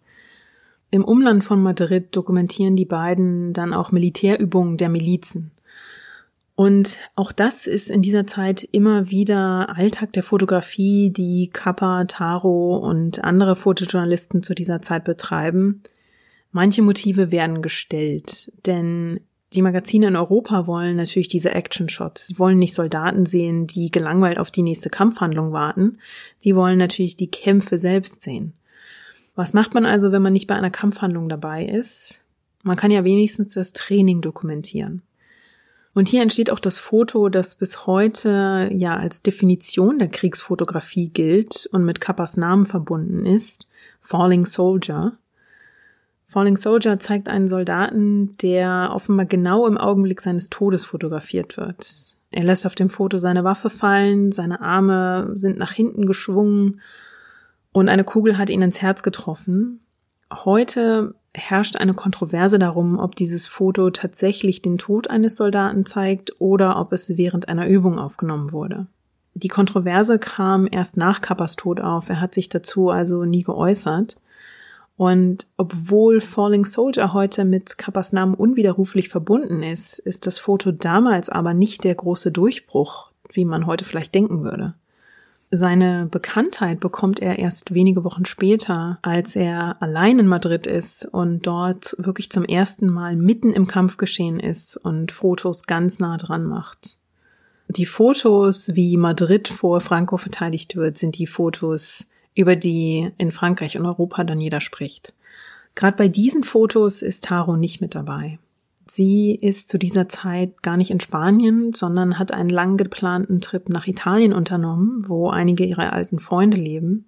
Im Umland von Madrid dokumentieren die beiden dann auch Militärübungen der Milizen. Und auch das ist in dieser Zeit immer wieder Alltag der Fotografie, die Kappa, Taro und andere Fotojournalisten zu dieser Zeit betreiben. Manche Motive werden gestellt, denn die Magazine in Europa wollen natürlich diese Action-Shots. Sie wollen nicht Soldaten sehen, die gelangweilt auf die nächste Kampfhandlung warten. Die wollen natürlich die Kämpfe selbst sehen. Was macht man also, wenn man nicht bei einer Kampfhandlung dabei ist? Man kann ja wenigstens das Training dokumentieren. Und hier entsteht auch das Foto, das bis heute ja als Definition der Kriegsfotografie gilt und mit Kappas Namen verbunden ist, Falling Soldier. Falling Soldier zeigt einen Soldaten, der offenbar genau im Augenblick seines Todes fotografiert wird. Er lässt auf dem Foto seine Waffe fallen, seine Arme sind nach hinten geschwungen und eine Kugel hat ihn ins Herz getroffen. Heute herrscht eine Kontroverse darum, ob dieses Foto tatsächlich den Tod eines Soldaten zeigt oder ob es während einer Übung aufgenommen wurde. Die Kontroverse kam erst nach Kappas Tod auf, er hat sich dazu also nie geäußert. Und obwohl Falling Soldier heute mit Kappas Namen unwiderruflich verbunden ist, ist das Foto damals aber nicht der große Durchbruch, wie man heute vielleicht denken würde. Seine Bekanntheit bekommt er erst wenige Wochen später, als er allein in Madrid ist und dort wirklich zum ersten Mal mitten im Kampfgeschehen ist und Fotos ganz nah dran macht. Die Fotos, wie Madrid vor Franco verteidigt wird, sind die Fotos, über die in Frankreich und Europa dann jeder spricht. Gerade bei diesen Fotos ist Taro nicht mit dabei. Sie ist zu dieser Zeit gar nicht in Spanien, sondern hat einen lang geplanten Trip nach Italien unternommen, wo einige ihrer alten Freunde leben.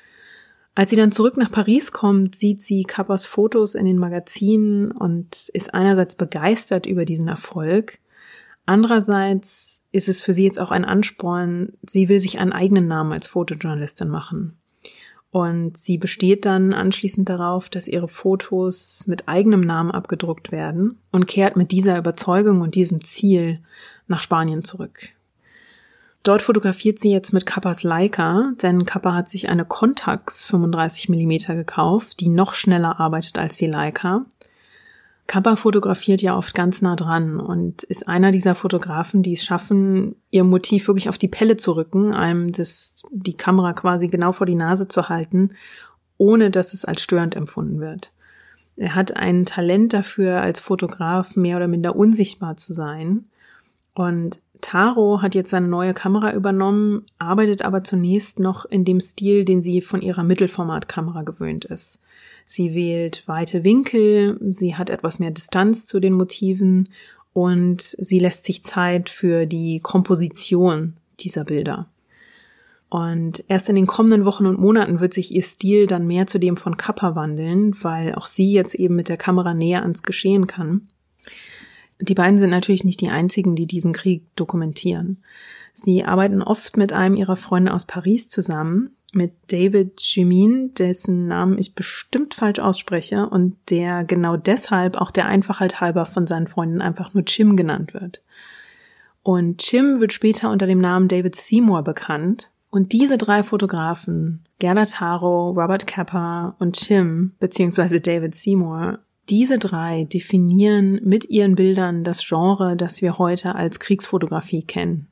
Als sie dann zurück nach Paris kommt, sieht sie Kappas Fotos in den Magazinen und ist einerseits begeistert über diesen Erfolg. Andererseits ist es für sie jetzt auch ein Ansporn, sie will sich einen eigenen Namen als Fotojournalistin machen. Und sie besteht dann anschließend darauf, dass ihre Fotos mit eigenem Namen abgedruckt werden und kehrt mit dieser Überzeugung und diesem Ziel nach Spanien zurück. Dort fotografiert sie jetzt mit Kappas Leica, denn Kappa hat sich eine Contax 35 mm gekauft, die noch schneller arbeitet als die Leica. Kappa fotografiert ja oft ganz nah dran und ist einer dieser Fotografen, die es schaffen, ihr Motiv wirklich auf die Pelle zu rücken, einem die Kamera quasi genau vor die Nase zu halten, ohne dass es als störend empfunden wird. Er hat ein Talent dafür, als Fotograf mehr oder minder unsichtbar zu sein. Und Taro hat jetzt seine neue Kamera übernommen, arbeitet aber zunächst noch in dem Stil, den sie von ihrer Mittelformatkamera gewöhnt ist. Sie wählt weite Winkel, sie hat etwas mehr Distanz zu den Motiven und sie lässt sich Zeit für die Komposition dieser Bilder. Und erst in den kommenden Wochen und Monaten wird sich ihr Stil dann mehr zu dem von Kappa wandeln, weil auch sie jetzt eben mit der Kamera näher ans Geschehen kann. Die beiden sind natürlich nicht die einzigen, die diesen Krieg dokumentieren. Sie arbeiten oft mit einem ihrer Freunde aus Paris zusammen, mit David Chimin, dessen Namen ich bestimmt falsch ausspreche und der genau deshalb auch der Einfachheit halber von seinen Freunden einfach nur Chim genannt wird. Und Chim wird später unter dem Namen David Seymour bekannt. Und diese drei Fotografen, Gerda Taro, Robert Capa und Chim, beziehungsweise David Seymour, diese drei definieren mit ihren Bildern das Genre, das wir heute als Kriegsfotografie kennen.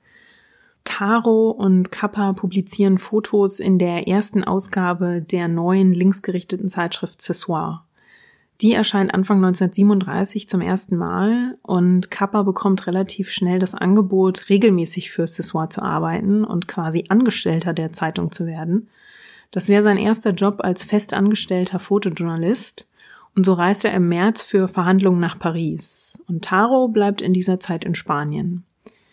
Taro und Kappa publizieren Fotos in der ersten Ausgabe der neuen linksgerichteten Zeitschrift Ce Soir. Die erscheint Anfang 1937 zum ersten Mal und Kappa bekommt relativ schnell das Angebot, regelmäßig für Ce Soir zu arbeiten und quasi Angestellter der Zeitung zu werden. Das wäre sein erster Job als festangestellter Fotojournalist und so reist er im März für Verhandlungen nach Paris. Und Taro bleibt in dieser Zeit in Spanien.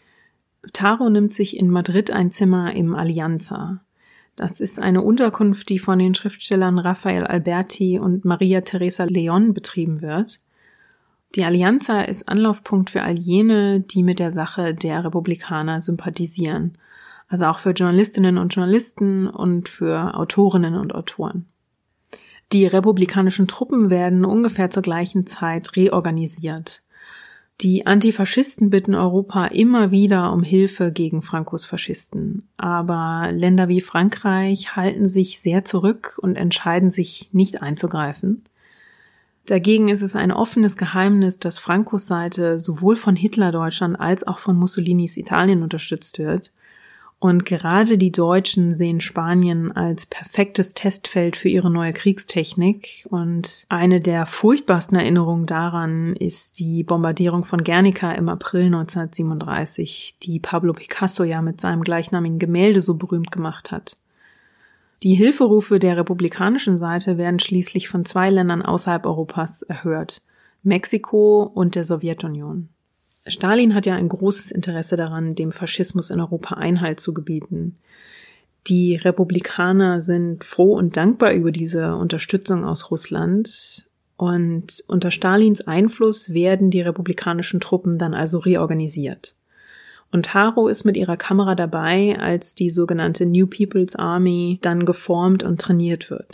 Taro nimmt sich in Madrid ein Zimmer im Alianza. Das ist eine Unterkunft, die von den Schriftstellern Rafael Alberti und Maria Teresa León betrieben wird. Die Alianza ist Anlaufpunkt für all jene, die mit der Sache der Republikaner sympathisieren. Also auch für Journalistinnen und Journalisten und für Autorinnen und Autoren. Die republikanischen Truppen werden ungefähr zur gleichen Zeit reorganisiert. Die Antifaschisten bitten Europa immer wieder um Hilfe gegen Francos Faschisten. Aber Länder wie Frankreich halten sich sehr zurück und entscheiden sich nicht einzugreifen. Dagegen ist es ein offenes Geheimnis, dass Francos Seite sowohl von Hitler-Deutschland als auch von Mussolinis Italien unterstützt wird. Und gerade die Deutschen sehen Spanien als perfektes Testfeld für ihre neue Kriegstechnik. Und eine der furchtbarsten Erinnerungen daran ist die Bombardierung von Guernica im April 1937, die Pablo Picasso ja mit seinem gleichnamigen Gemälde so berühmt gemacht hat. Die Hilferufe der republikanischen Seite werden schließlich von zwei Ländern außerhalb Europas erhört: Mexiko und der Sowjetunion. Stalin hat ja ein großes Interesse daran, dem Faschismus in Europa Einhalt zu gebieten. Die Republikaner sind froh und dankbar über diese Unterstützung aus Russland. Und unter Stalins Einfluss werden die republikanischen Truppen dann also reorganisiert. Und Taro ist mit ihrer Kamera dabei, als die sogenannte New People's Army dann geformt und trainiert wird.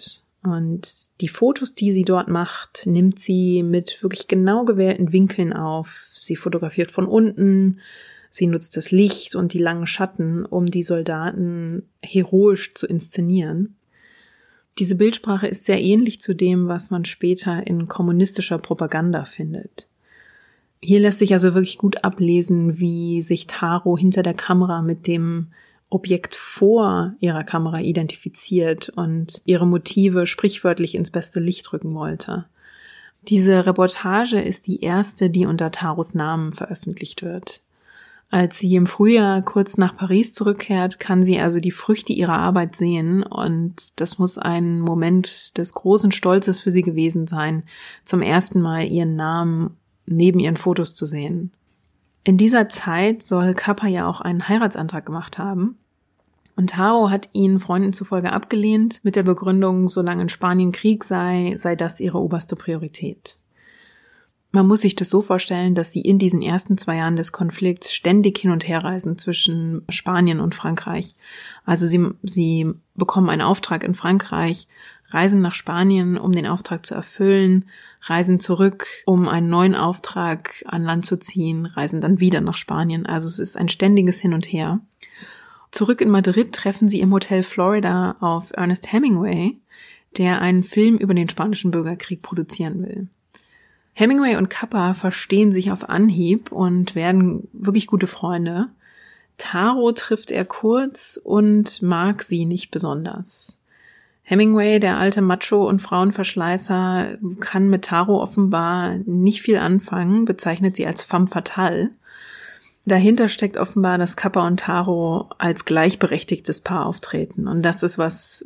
Und die Fotos, die sie dort macht, nimmt sie mit wirklich genau gewählten Winkeln auf. Sie fotografiert von unten, sie nutzt das Licht und die langen Schatten, um die Soldaten heroisch zu inszenieren. Diese Bildsprache ist sehr ähnlich zu dem, was man später in kommunistischer Propaganda findet. Hier lässt sich also wirklich gut ablesen, wie sich Taro hinter der Kamera mit dem Objekt vor ihrer Kamera identifiziert und ihre Motive sprichwörtlich ins beste Licht rücken wollte. Diese Reportage ist die erste, die unter Taros Namen veröffentlicht wird. Als sie im Frühjahr kurz nach Paris zurückkehrt, kann sie also die Früchte ihrer Arbeit sehen und das muss ein Moment des großen Stolzes für sie gewesen sein, zum ersten Mal ihren Namen neben ihren Fotos zu sehen. In dieser Zeit soll Capa ja auch einen Heiratsantrag gemacht haben. Und Taro hat ihn Freunden zufolge abgelehnt, mit der Begründung, solange in Spanien Krieg sei das ihre oberste Priorität. Man muss sich das so vorstellen, dass sie in diesen ersten 2 Jahren des Konflikts ständig hin und her reisen zwischen Spanien und Frankreich. Also sie bekommen einen Auftrag in Frankreich, reisen nach Spanien, um den Auftrag zu erfüllen, reisen zurück, um einen neuen Auftrag an Land zu ziehen, reisen dann wieder nach Spanien. Also es ist ein ständiges Hin und Her. Zurück in Madrid treffen sie im Hotel Florida auf Ernest Hemingway, der einen Film über den spanischen Bürgerkrieg produzieren will. Hemingway und Capa verstehen sich auf Anhieb und werden wirklich gute Freunde. Taro trifft er kurz und mag sie nicht besonders. Hemingway, der alte Macho- und Frauenverschleißer, kann mit Taro offenbar nicht viel anfangen, bezeichnet sie als femme fatale. Dahinter steckt offenbar, dass Capa und Taro als gleichberechtigtes Paar auftreten. Und das ist was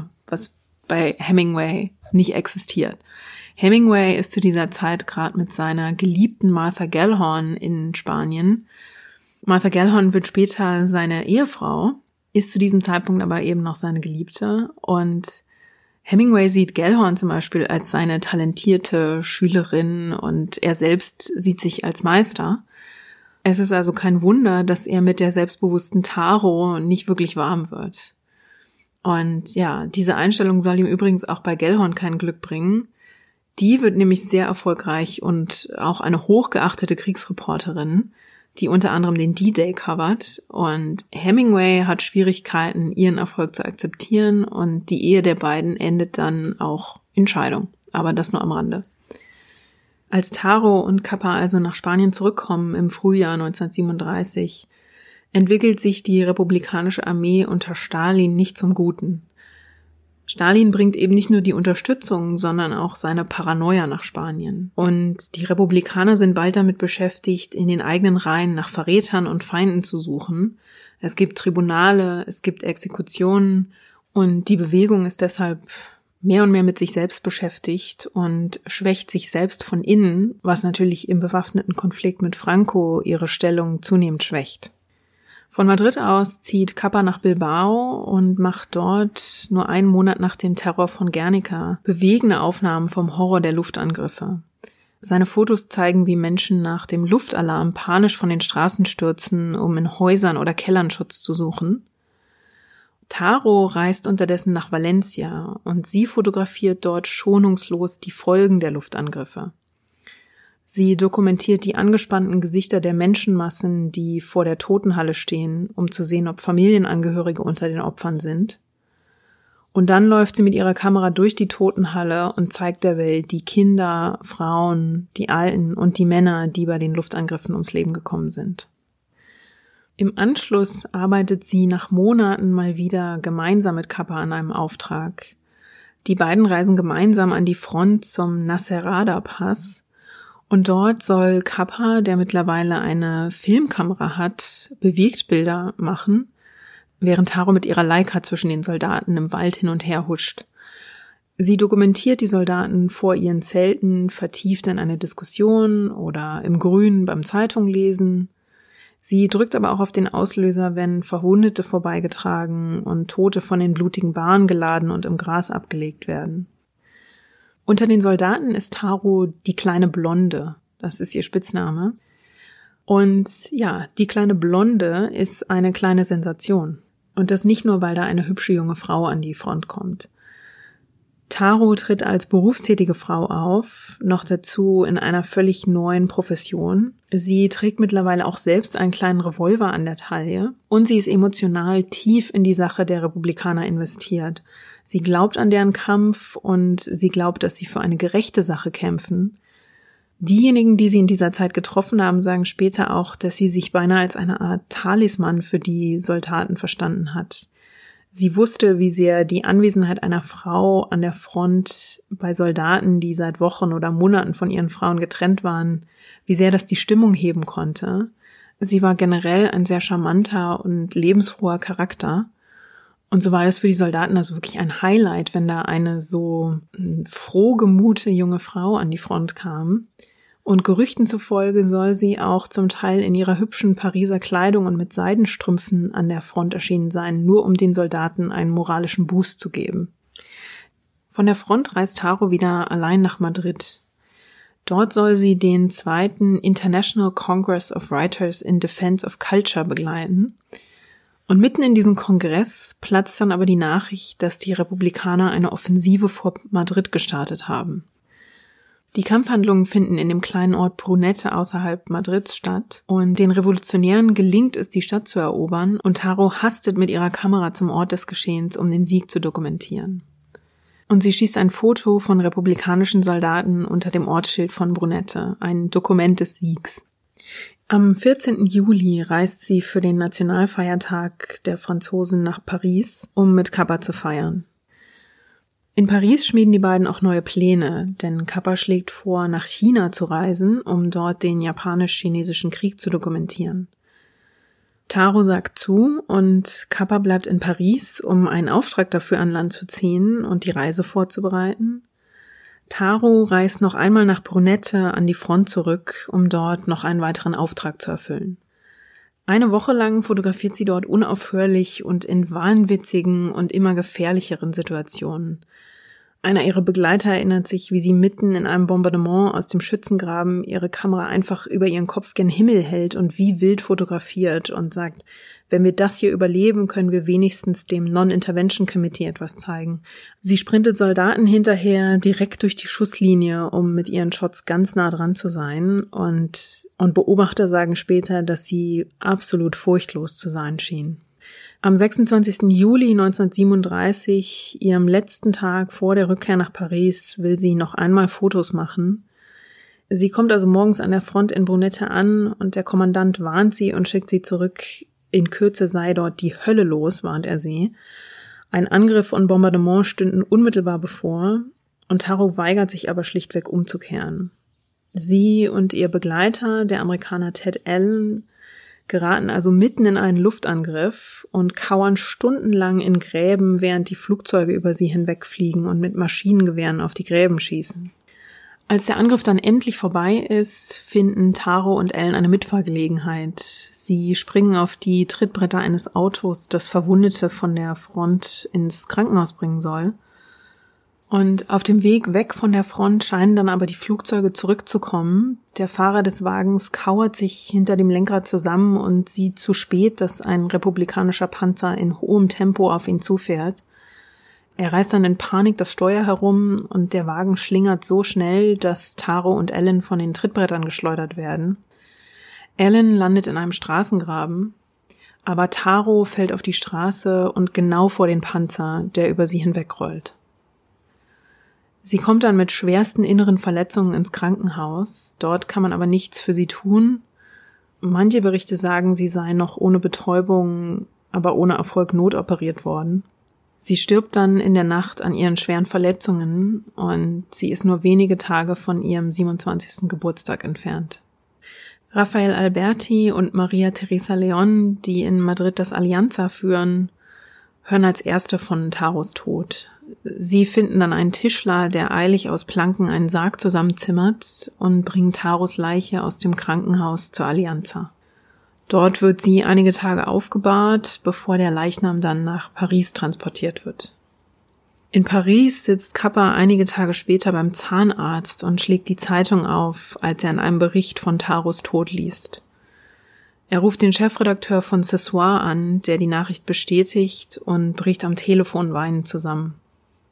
bei Hemingway nicht existiert. Hemingway ist zu dieser Zeit gerade mit seiner geliebten Martha Gellhorn in Spanien. Martha Gellhorn wird später seine Ehefrau, ist zu diesem Zeitpunkt aber eben noch seine Geliebte. Und Hemingway sieht Gellhorn zum Beispiel als seine talentierte Schülerin und er selbst sieht sich als Meister. Es ist also kein Wunder, dass er mit der selbstbewussten Taro nicht wirklich warm wird. Und ja, diese Einstellung soll ihm übrigens auch bei Gellhorn kein Glück bringen. Die wird nämlich sehr erfolgreich und auch eine hochgeachtete Kriegsreporterin, die unter anderem den D-Day covert. Und Hemingway hat Schwierigkeiten, ihren Erfolg zu akzeptieren und die Ehe der beiden endet dann auch in Scheidung. Aber das nur am Rande. Als Taro und Capa also nach Spanien zurückkommen im Frühjahr 1937, entwickelt sich die republikanische Armee unter Stalin nicht zum Guten. Stalin bringt eben nicht nur die Unterstützung, sondern auch seine Paranoia nach Spanien. Und die Republikaner sind bald damit beschäftigt, in den eigenen Reihen nach Verrätern und Feinden zu suchen. Es gibt Tribunale, es gibt Exekutionen und die Bewegung ist deshalb mehr und mehr mit sich selbst beschäftigt und schwächt sich selbst von innen, was natürlich im bewaffneten Konflikt mit Franco ihre Stellung zunehmend schwächt. Von Madrid aus zieht Capa nach Bilbao und macht dort nur einen Monat nach dem Terror von Guernica bewegende Aufnahmen vom Horror der Luftangriffe. Seine Fotos zeigen, wie Menschen nach dem Luftalarm panisch von den Straßen stürzen, um in Häusern oder Kellern Schutz zu suchen. Taro reist unterdessen nach Valencia und sie fotografiert dort schonungslos die Folgen der Luftangriffe. Sie dokumentiert die angespannten Gesichter der Menschenmassen, die vor der Totenhalle stehen, um zu sehen, ob Familienangehörige unter den Opfern sind. Und dann läuft sie mit ihrer Kamera durch die Totenhalle und zeigt der Welt die Kinder, Frauen, die Alten und die Männer, die bei den Luftangriffen ums Leben gekommen sind. Im Anschluss arbeitet sie nach Monaten mal wieder gemeinsam mit Capa an einem Auftrag. Die beiden reisen gemeinsam an die Front zum Nascerrada-Pass und dort soll Capa, der mittlerweile eine Filmkamera hat, Bewegtbilder machen, während Taro mit ihrer Leica zwischen den Soldaten im Wald hin und her huscht. Sie dokumentiert die Soldaten vor ihren Zelten, vertieft in eine Diskussion oder im Grün beim Zeitunglesen. Sie drückt aber auch auf den Auslöser, wenn Verwundete vorbeigetragen und Tote von den blutigen Bahnen geladen und im Gras abgelegt werden. Unter den Soldaten ist Taro die kleine Blonde, das ist ihr Spitzname. Und ja, die kleine Blonde ist eine kleine Sensation. Und das nicht nur, weil da eine hübsche junge Frau an die Front kommt. Taro tritt als berufstätige Frau auf, noch dazu in einer völlig neuen Profession. Sie trägt mittlerweile auch selbst einen kleinen Revolver an der Taille und sie ist emotional tief in die Sache der Republikaner investiert. Sie glaubt an deren Kampf und sie glaubt, dass sie für eine gerechte Sache kämpfen. Diejenigen, die sie in dieser Zeit getroffen haben, sagen später auch, dass sie sich beinahe als eine Art Talisman für die Soldaten verstanden hat. Sie wusste, wie sehr die Anwesenheit einer Frau an der Front bei Soldaten, die seit Wochen oder Monaten von ihren Frauen getrennt waren, wie sehr das die Stimmung heben konnte. Sie war generell ein sehr charmanter und lebensfroher Charakter. Und so war das für die Soldaten also wirklich ein Highlight, wenn da eine so frohgemute junge Frau an die Front kam. Und Gerüchten zufolge soll sie auch zum Teil in ihrer hübschen Pariser Kleidung und mit Seidenstrümpfen an der Front erschienen sein, nur um den Soldaten einen moralischen Boost zu geben. Von der Front reist Taro wieder allein nach Madrid. Dort soll sie den 2. International Congress of Writers in Defense of Culture begleiten. Und mitten in diesem Kongress platzt dann aber die Nachricht, dass die Republikaner eine Offensive vor Madrid gestartet haben. Die Kampfhandlungen finden in dem kleinen Ort Brunete außerhalb Madrids statt und den Revolutionären gelingt es, die Stadt zu erobern und Taro hastet mit ihrer Kamera zum Ort des Geschehens, um den Sieg zu dokumentieren. Und sie schießt ein Foto von republikanischen Soldaten unter dem Ortsschild von Brunete, ein Dokument des Siegs. Am 14. Juli reist sie für den Nationalfeiertag der Franzosen nach Paris, um mit Capa zu feiern. In Paris schmieden die beiden auch neue Pläne, denn Capa schlägt vor, nach China zu reisen, um dort den japanisch-chinesischen Krieg zu dokumentieren. Taro sagt zu und Capa bleibt in Paris, um einen Auftrag dafür an Land zu ziehen und die Reise vorzubereiten. Taro reist noch einmal nach Brunete an die Front zurück, um dort noch einen weiteren Auftrag zu erfüllen. Eine Woche lang fotografiert sie dort unaufhörlich und in wahnwitzigen und immer gefährlicheren Situationen. Einer ihrer Begleiter erinnert sich, wie sie mitten in einem Bombardement aus dem Schützengraben ihre Kamera einfach über ihren Kopf gen Himmel hält und wie wild fotografiert und sagt, wenn wir das hier überleben, können wir wenigstens dem Non-Intervention Committee etwas zeigen. Sie sprintet Soldaten hinterher direkt durch die Schusslinie, um mit ihren Shots ganz nah dran zu sein und Beobachter sagen später, dass sie absolut furchtlos zu sein schien. Am 26. Juli 1937, ihrem letzten Tag vor der Rückkehr nach Paris, will sie noch einmal Fotos machen. Sie kommt also morgens an der Front in Brunete an und der Kommandant warnt sie und schickt sie zurück. In Kürze sei dort die Hölle los, warnt er sie. Ein Angriff und Bombardement stünden unmittelbar bevor und Taro weigert sich aber schlichtweg umzukehren. Sie und ihr Begleiter, der Amerikaner Ted Allen, geraten also mitten in einen Luftangriff und kauern stundenlang in Gräben, während die Flugzeuge über sie hinwegfliegen und mit Maschinengewehren auf die Gräben schießen. Als der Angriff dann endlich vorbei ist, finden Taro und Ellen eine Mitfahrgelegenheit. Sie springen auf die Trittbretter eines Autos, das Verwundete von der Front ins Krankenhaus bringen soll. Und auf dem Weg weg von der Front scheinen dann aber die Flugzeuge zurückzukommen. Der Fahrer des Wagens kauert sich hinter dem Lenkrad zusammen und sieht zu spät, dass ein republikanischer Panzer in hohem Tempo auf ihn zufährt. Er reißt dann in Panik das Steuer herum und der Wagen schlingert so schnell, dass Taro und Ellen von den Trittbrettern geschleudert werden. Ellen landet in einem Straßengraben, aber Taro fällt auf die Straße und genau vor den Panzer, der über sie hinwegrollt. Sie kommt dann mit schwersten inneren Verletzungen ins Krankenhaus. Dort kann man aber nichts für sie tun. Manche Berichte sagen, sie sei noch ohne Betäubung, aber ohne Erfolg notoperiert worden. Sie stirbt dann in der Nacht an ihren schweren Verletzungen und sie ist nur wenige Tage von ihrem 27. Geburtstag entfernt. Rafael Alberti und Maria Teresa León, die in Madrid das Alianza führen, hören als erste von Taros Tod. Sie finden dann einen Tischler, der eilig aus Planken einen Sarg zusammenzimmert und bringen Taros Leiche aus dem Krankenhaus zur Alianza. Dort wird sie einige Tage aufgebahrt, bevor der Leichnam dann nach Paris transportiert wird. In Paris sitzt Capa einige Tage später beim Zahnarzt und schlägt die Zeitung auf, als er in einem Bericht von Taros Tod liest. Er ruft den Chefredakteur von Ce Soir an, der die Nachricht bestätigt und bricht am Telefon weinend zusammen.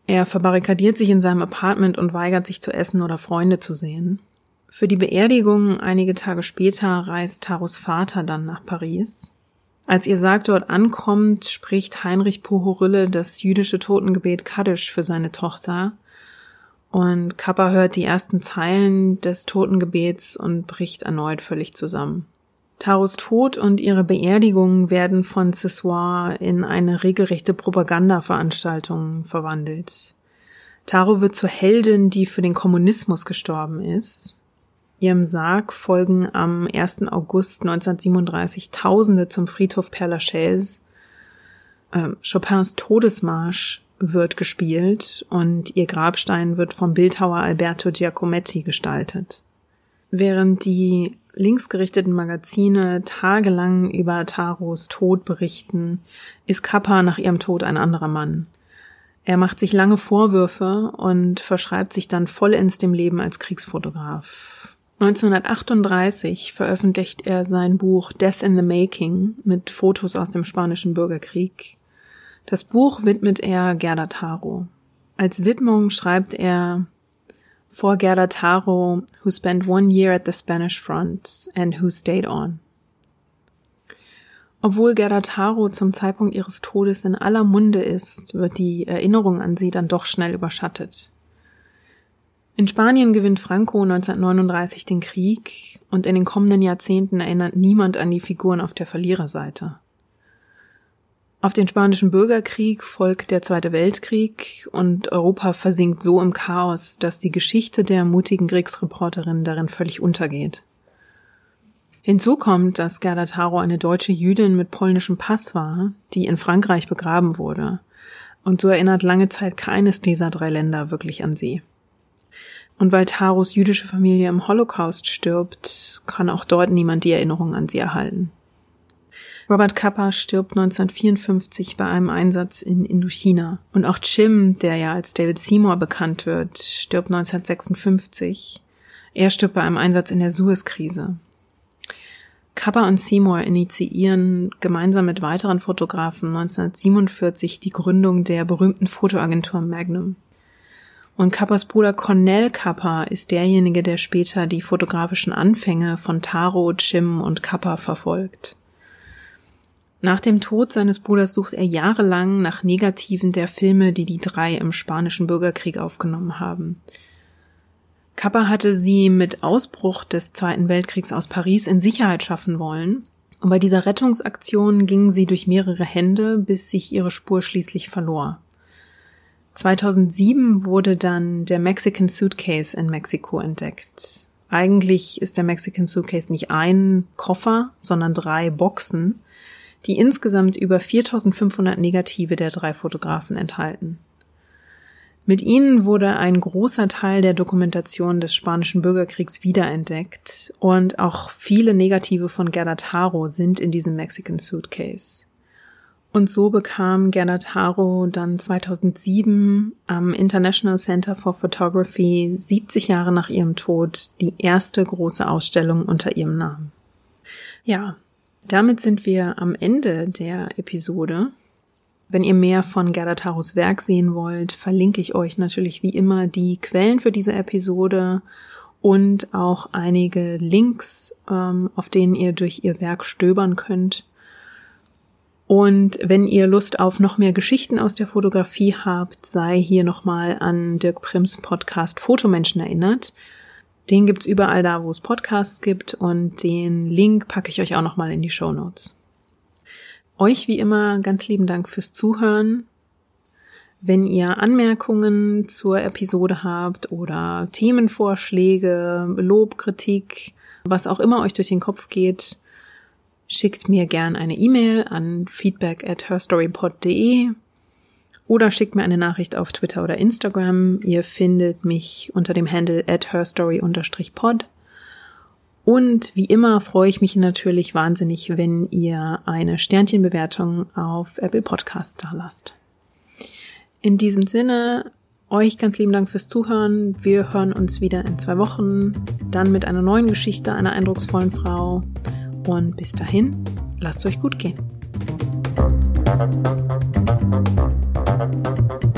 Er verbarrikadiert sich in seinem Apartment und weigert sich zu essen oder Freunde zu sehen. Für die Beerdigung einige Tage später reist Taros Vater dann nach Paris. Als ihr Sarg dort ankommt, spricht Heinrich Pohorylle das jüdische Totengebet Kaddisch für seine Tochter. Und Kappa hört die ersten Zeilen des Totengebets und bricht erneut völlig zusammen. Taros Tod und ihre Beerdigung werden von Sessoir in eine regelrechte Propagandaveranstaltung verwandelt. Taro wird zur Heldin, die für den Kommunismus gestorben ist. Ihrem Sarg folgen am 1. August 1937 Tausende zum Friedhof Père-Lachaise. Chopins Todesmarsch wird gespielt und ihr Grabstein wird vom Bildhauer Alberto Giacometti gestaltet. Während die linksgerichteten Magazine tagelang über Taros Tod berichten, ist Kappa nach ihrem Tod ein anderer Mann. Er macht sich lange Vorwürfe und verschreibt sich dann vollends dem Leben als Kriegsfotograf. 1938 veröffentlicht er sein Buch Death in the Making mit Fotos aus dem Spanischen Bürgerkrieg. Das Buch widmet er Gerda Taro. Als Widmung schreibt er: For Gerda Taro, who spent 1 year at the Spanish front and who stayed on. Obwohl Gerda Taro zum Zeitpunkt ihres Todes in aller Munde ist, wird die Erinnerung an sie dann doch schnell überschattet. In Spanien gewinnt Franco 1939 den Krieg und in den kommenden Jahrzehnten erinnert niemand an die Figuren auf der Verliererseite. Auf den Spanischen Bürgerkrieg folgt der Zweite Weltkrieg und Europa versinkt so im Chaos, dass die Geschichte der mutigen Kriegsreporterin darin völlig untergeht. Hinzu kommt, dass Gerda Taro eine deutsche Jüdin mit polnischem Pass war, die in Frankreich begraben wurde. Und so erinnert lange Zeit keines dieser 3 Länder wirklich an sie. Und weil Taros jüdische Familie im Holocaust stirbt, kann auch dort niemand die Erinnerung an sie erhalten. Robert Capa stirbt 1954 bei einem Einsatz in Indochina. Und auch Jim, der ja als David Seymour bekannt wird, stirbt 1956. Er stirbt bei einem Einsatz in der Suezkrise. Capa und Seymour initiieren gemeinsam mit weiteren Fotografen 1947 die Gründung der berühmten Fotoagentur Magnum. Und Kappas Bruder Cornel Capa ist derjenige, der später die fotografischen Anfänge von Taro, Jim und Capa verfolgt. Nach dem Tod seines Bruders sucht er jahrelang nach Negativen der Filme, die die 3 im Spanischen Bürgerkrieg aufgenommen haben. Capa hatte sie mit Ausbruch des Zweiten Weltkriegs aus Paris in Sicherheit schaffen wollen. Und bei dieser Rettungsaktion ging sie durch mehrere Hände, bis sich ihre Spur schließlich verlor. 2007 wurde dann der Mexican Suitcase in Mexiko entdeckt. Eigentlich ist der Mexican Suitcase nicht ein Koffer, sondern 3 Boxen, die insgesamt über 4.500 Negative der 3 Fotografen enthalten. Mit ihnen wurde ein großer Teil der Dokumentation des Spanischen Bürgerkriegs wiederentdeckt und auch viele Negative von Gerda Taro sind in diesem Mexican Suitcase. Und so bekam Gerda Taro dann 2007 am International Center for Photography 70 Jahre nach ihrem Tod die erste große Ausstellung unter ihrem Namen. Ja, damit sind wir am Ende der Episode. Wenn ihr mehr von Gerda Taros Werk sehen wollt, verlinke ich euch natürlich wie immer die Quellen für diese Episode und auch einige Links, auf denen ihr durch ihr Werk stöbern könnt. Und wenn ihr Lust auf noch mehr Geschichten aus der Fotografie habt, sei hier nochmal an Dirk Prims Podcast Fotomenschen erinnert. Den gibt's überall da, wo es Podcasts gibt und den Link packe ich euch auch nochmal in die Shownotes. Euch wie immer ganz lieben Dank fürs Zuhören. Wenn ihr Anmerkungen zur Episode habt oder Themenvorschläge, Lob, Kritik, was auch immer euch durch den Kopf geht, schickt mir gern eine E-Mail an feedback@herstorypod.de oder schickt mir eine Nachricht auf Twitter oder Instagram. Ihr findet mich unter dem Handle @herstory_pod. Und wie immer freue ich mich natürlich wahnsinnig, wenn ihr eine Sternchenbewertung auf Apple Podcasts da lasst. In diesem Sinne, euch ganz lieben Dank fürs Zuhören. Wir hören uns wieder in 2 Wochen, dann mit einer neuen Geschichte einer eindrucksvollen Frau. Und bis dahin, lasst es euch gut gehen.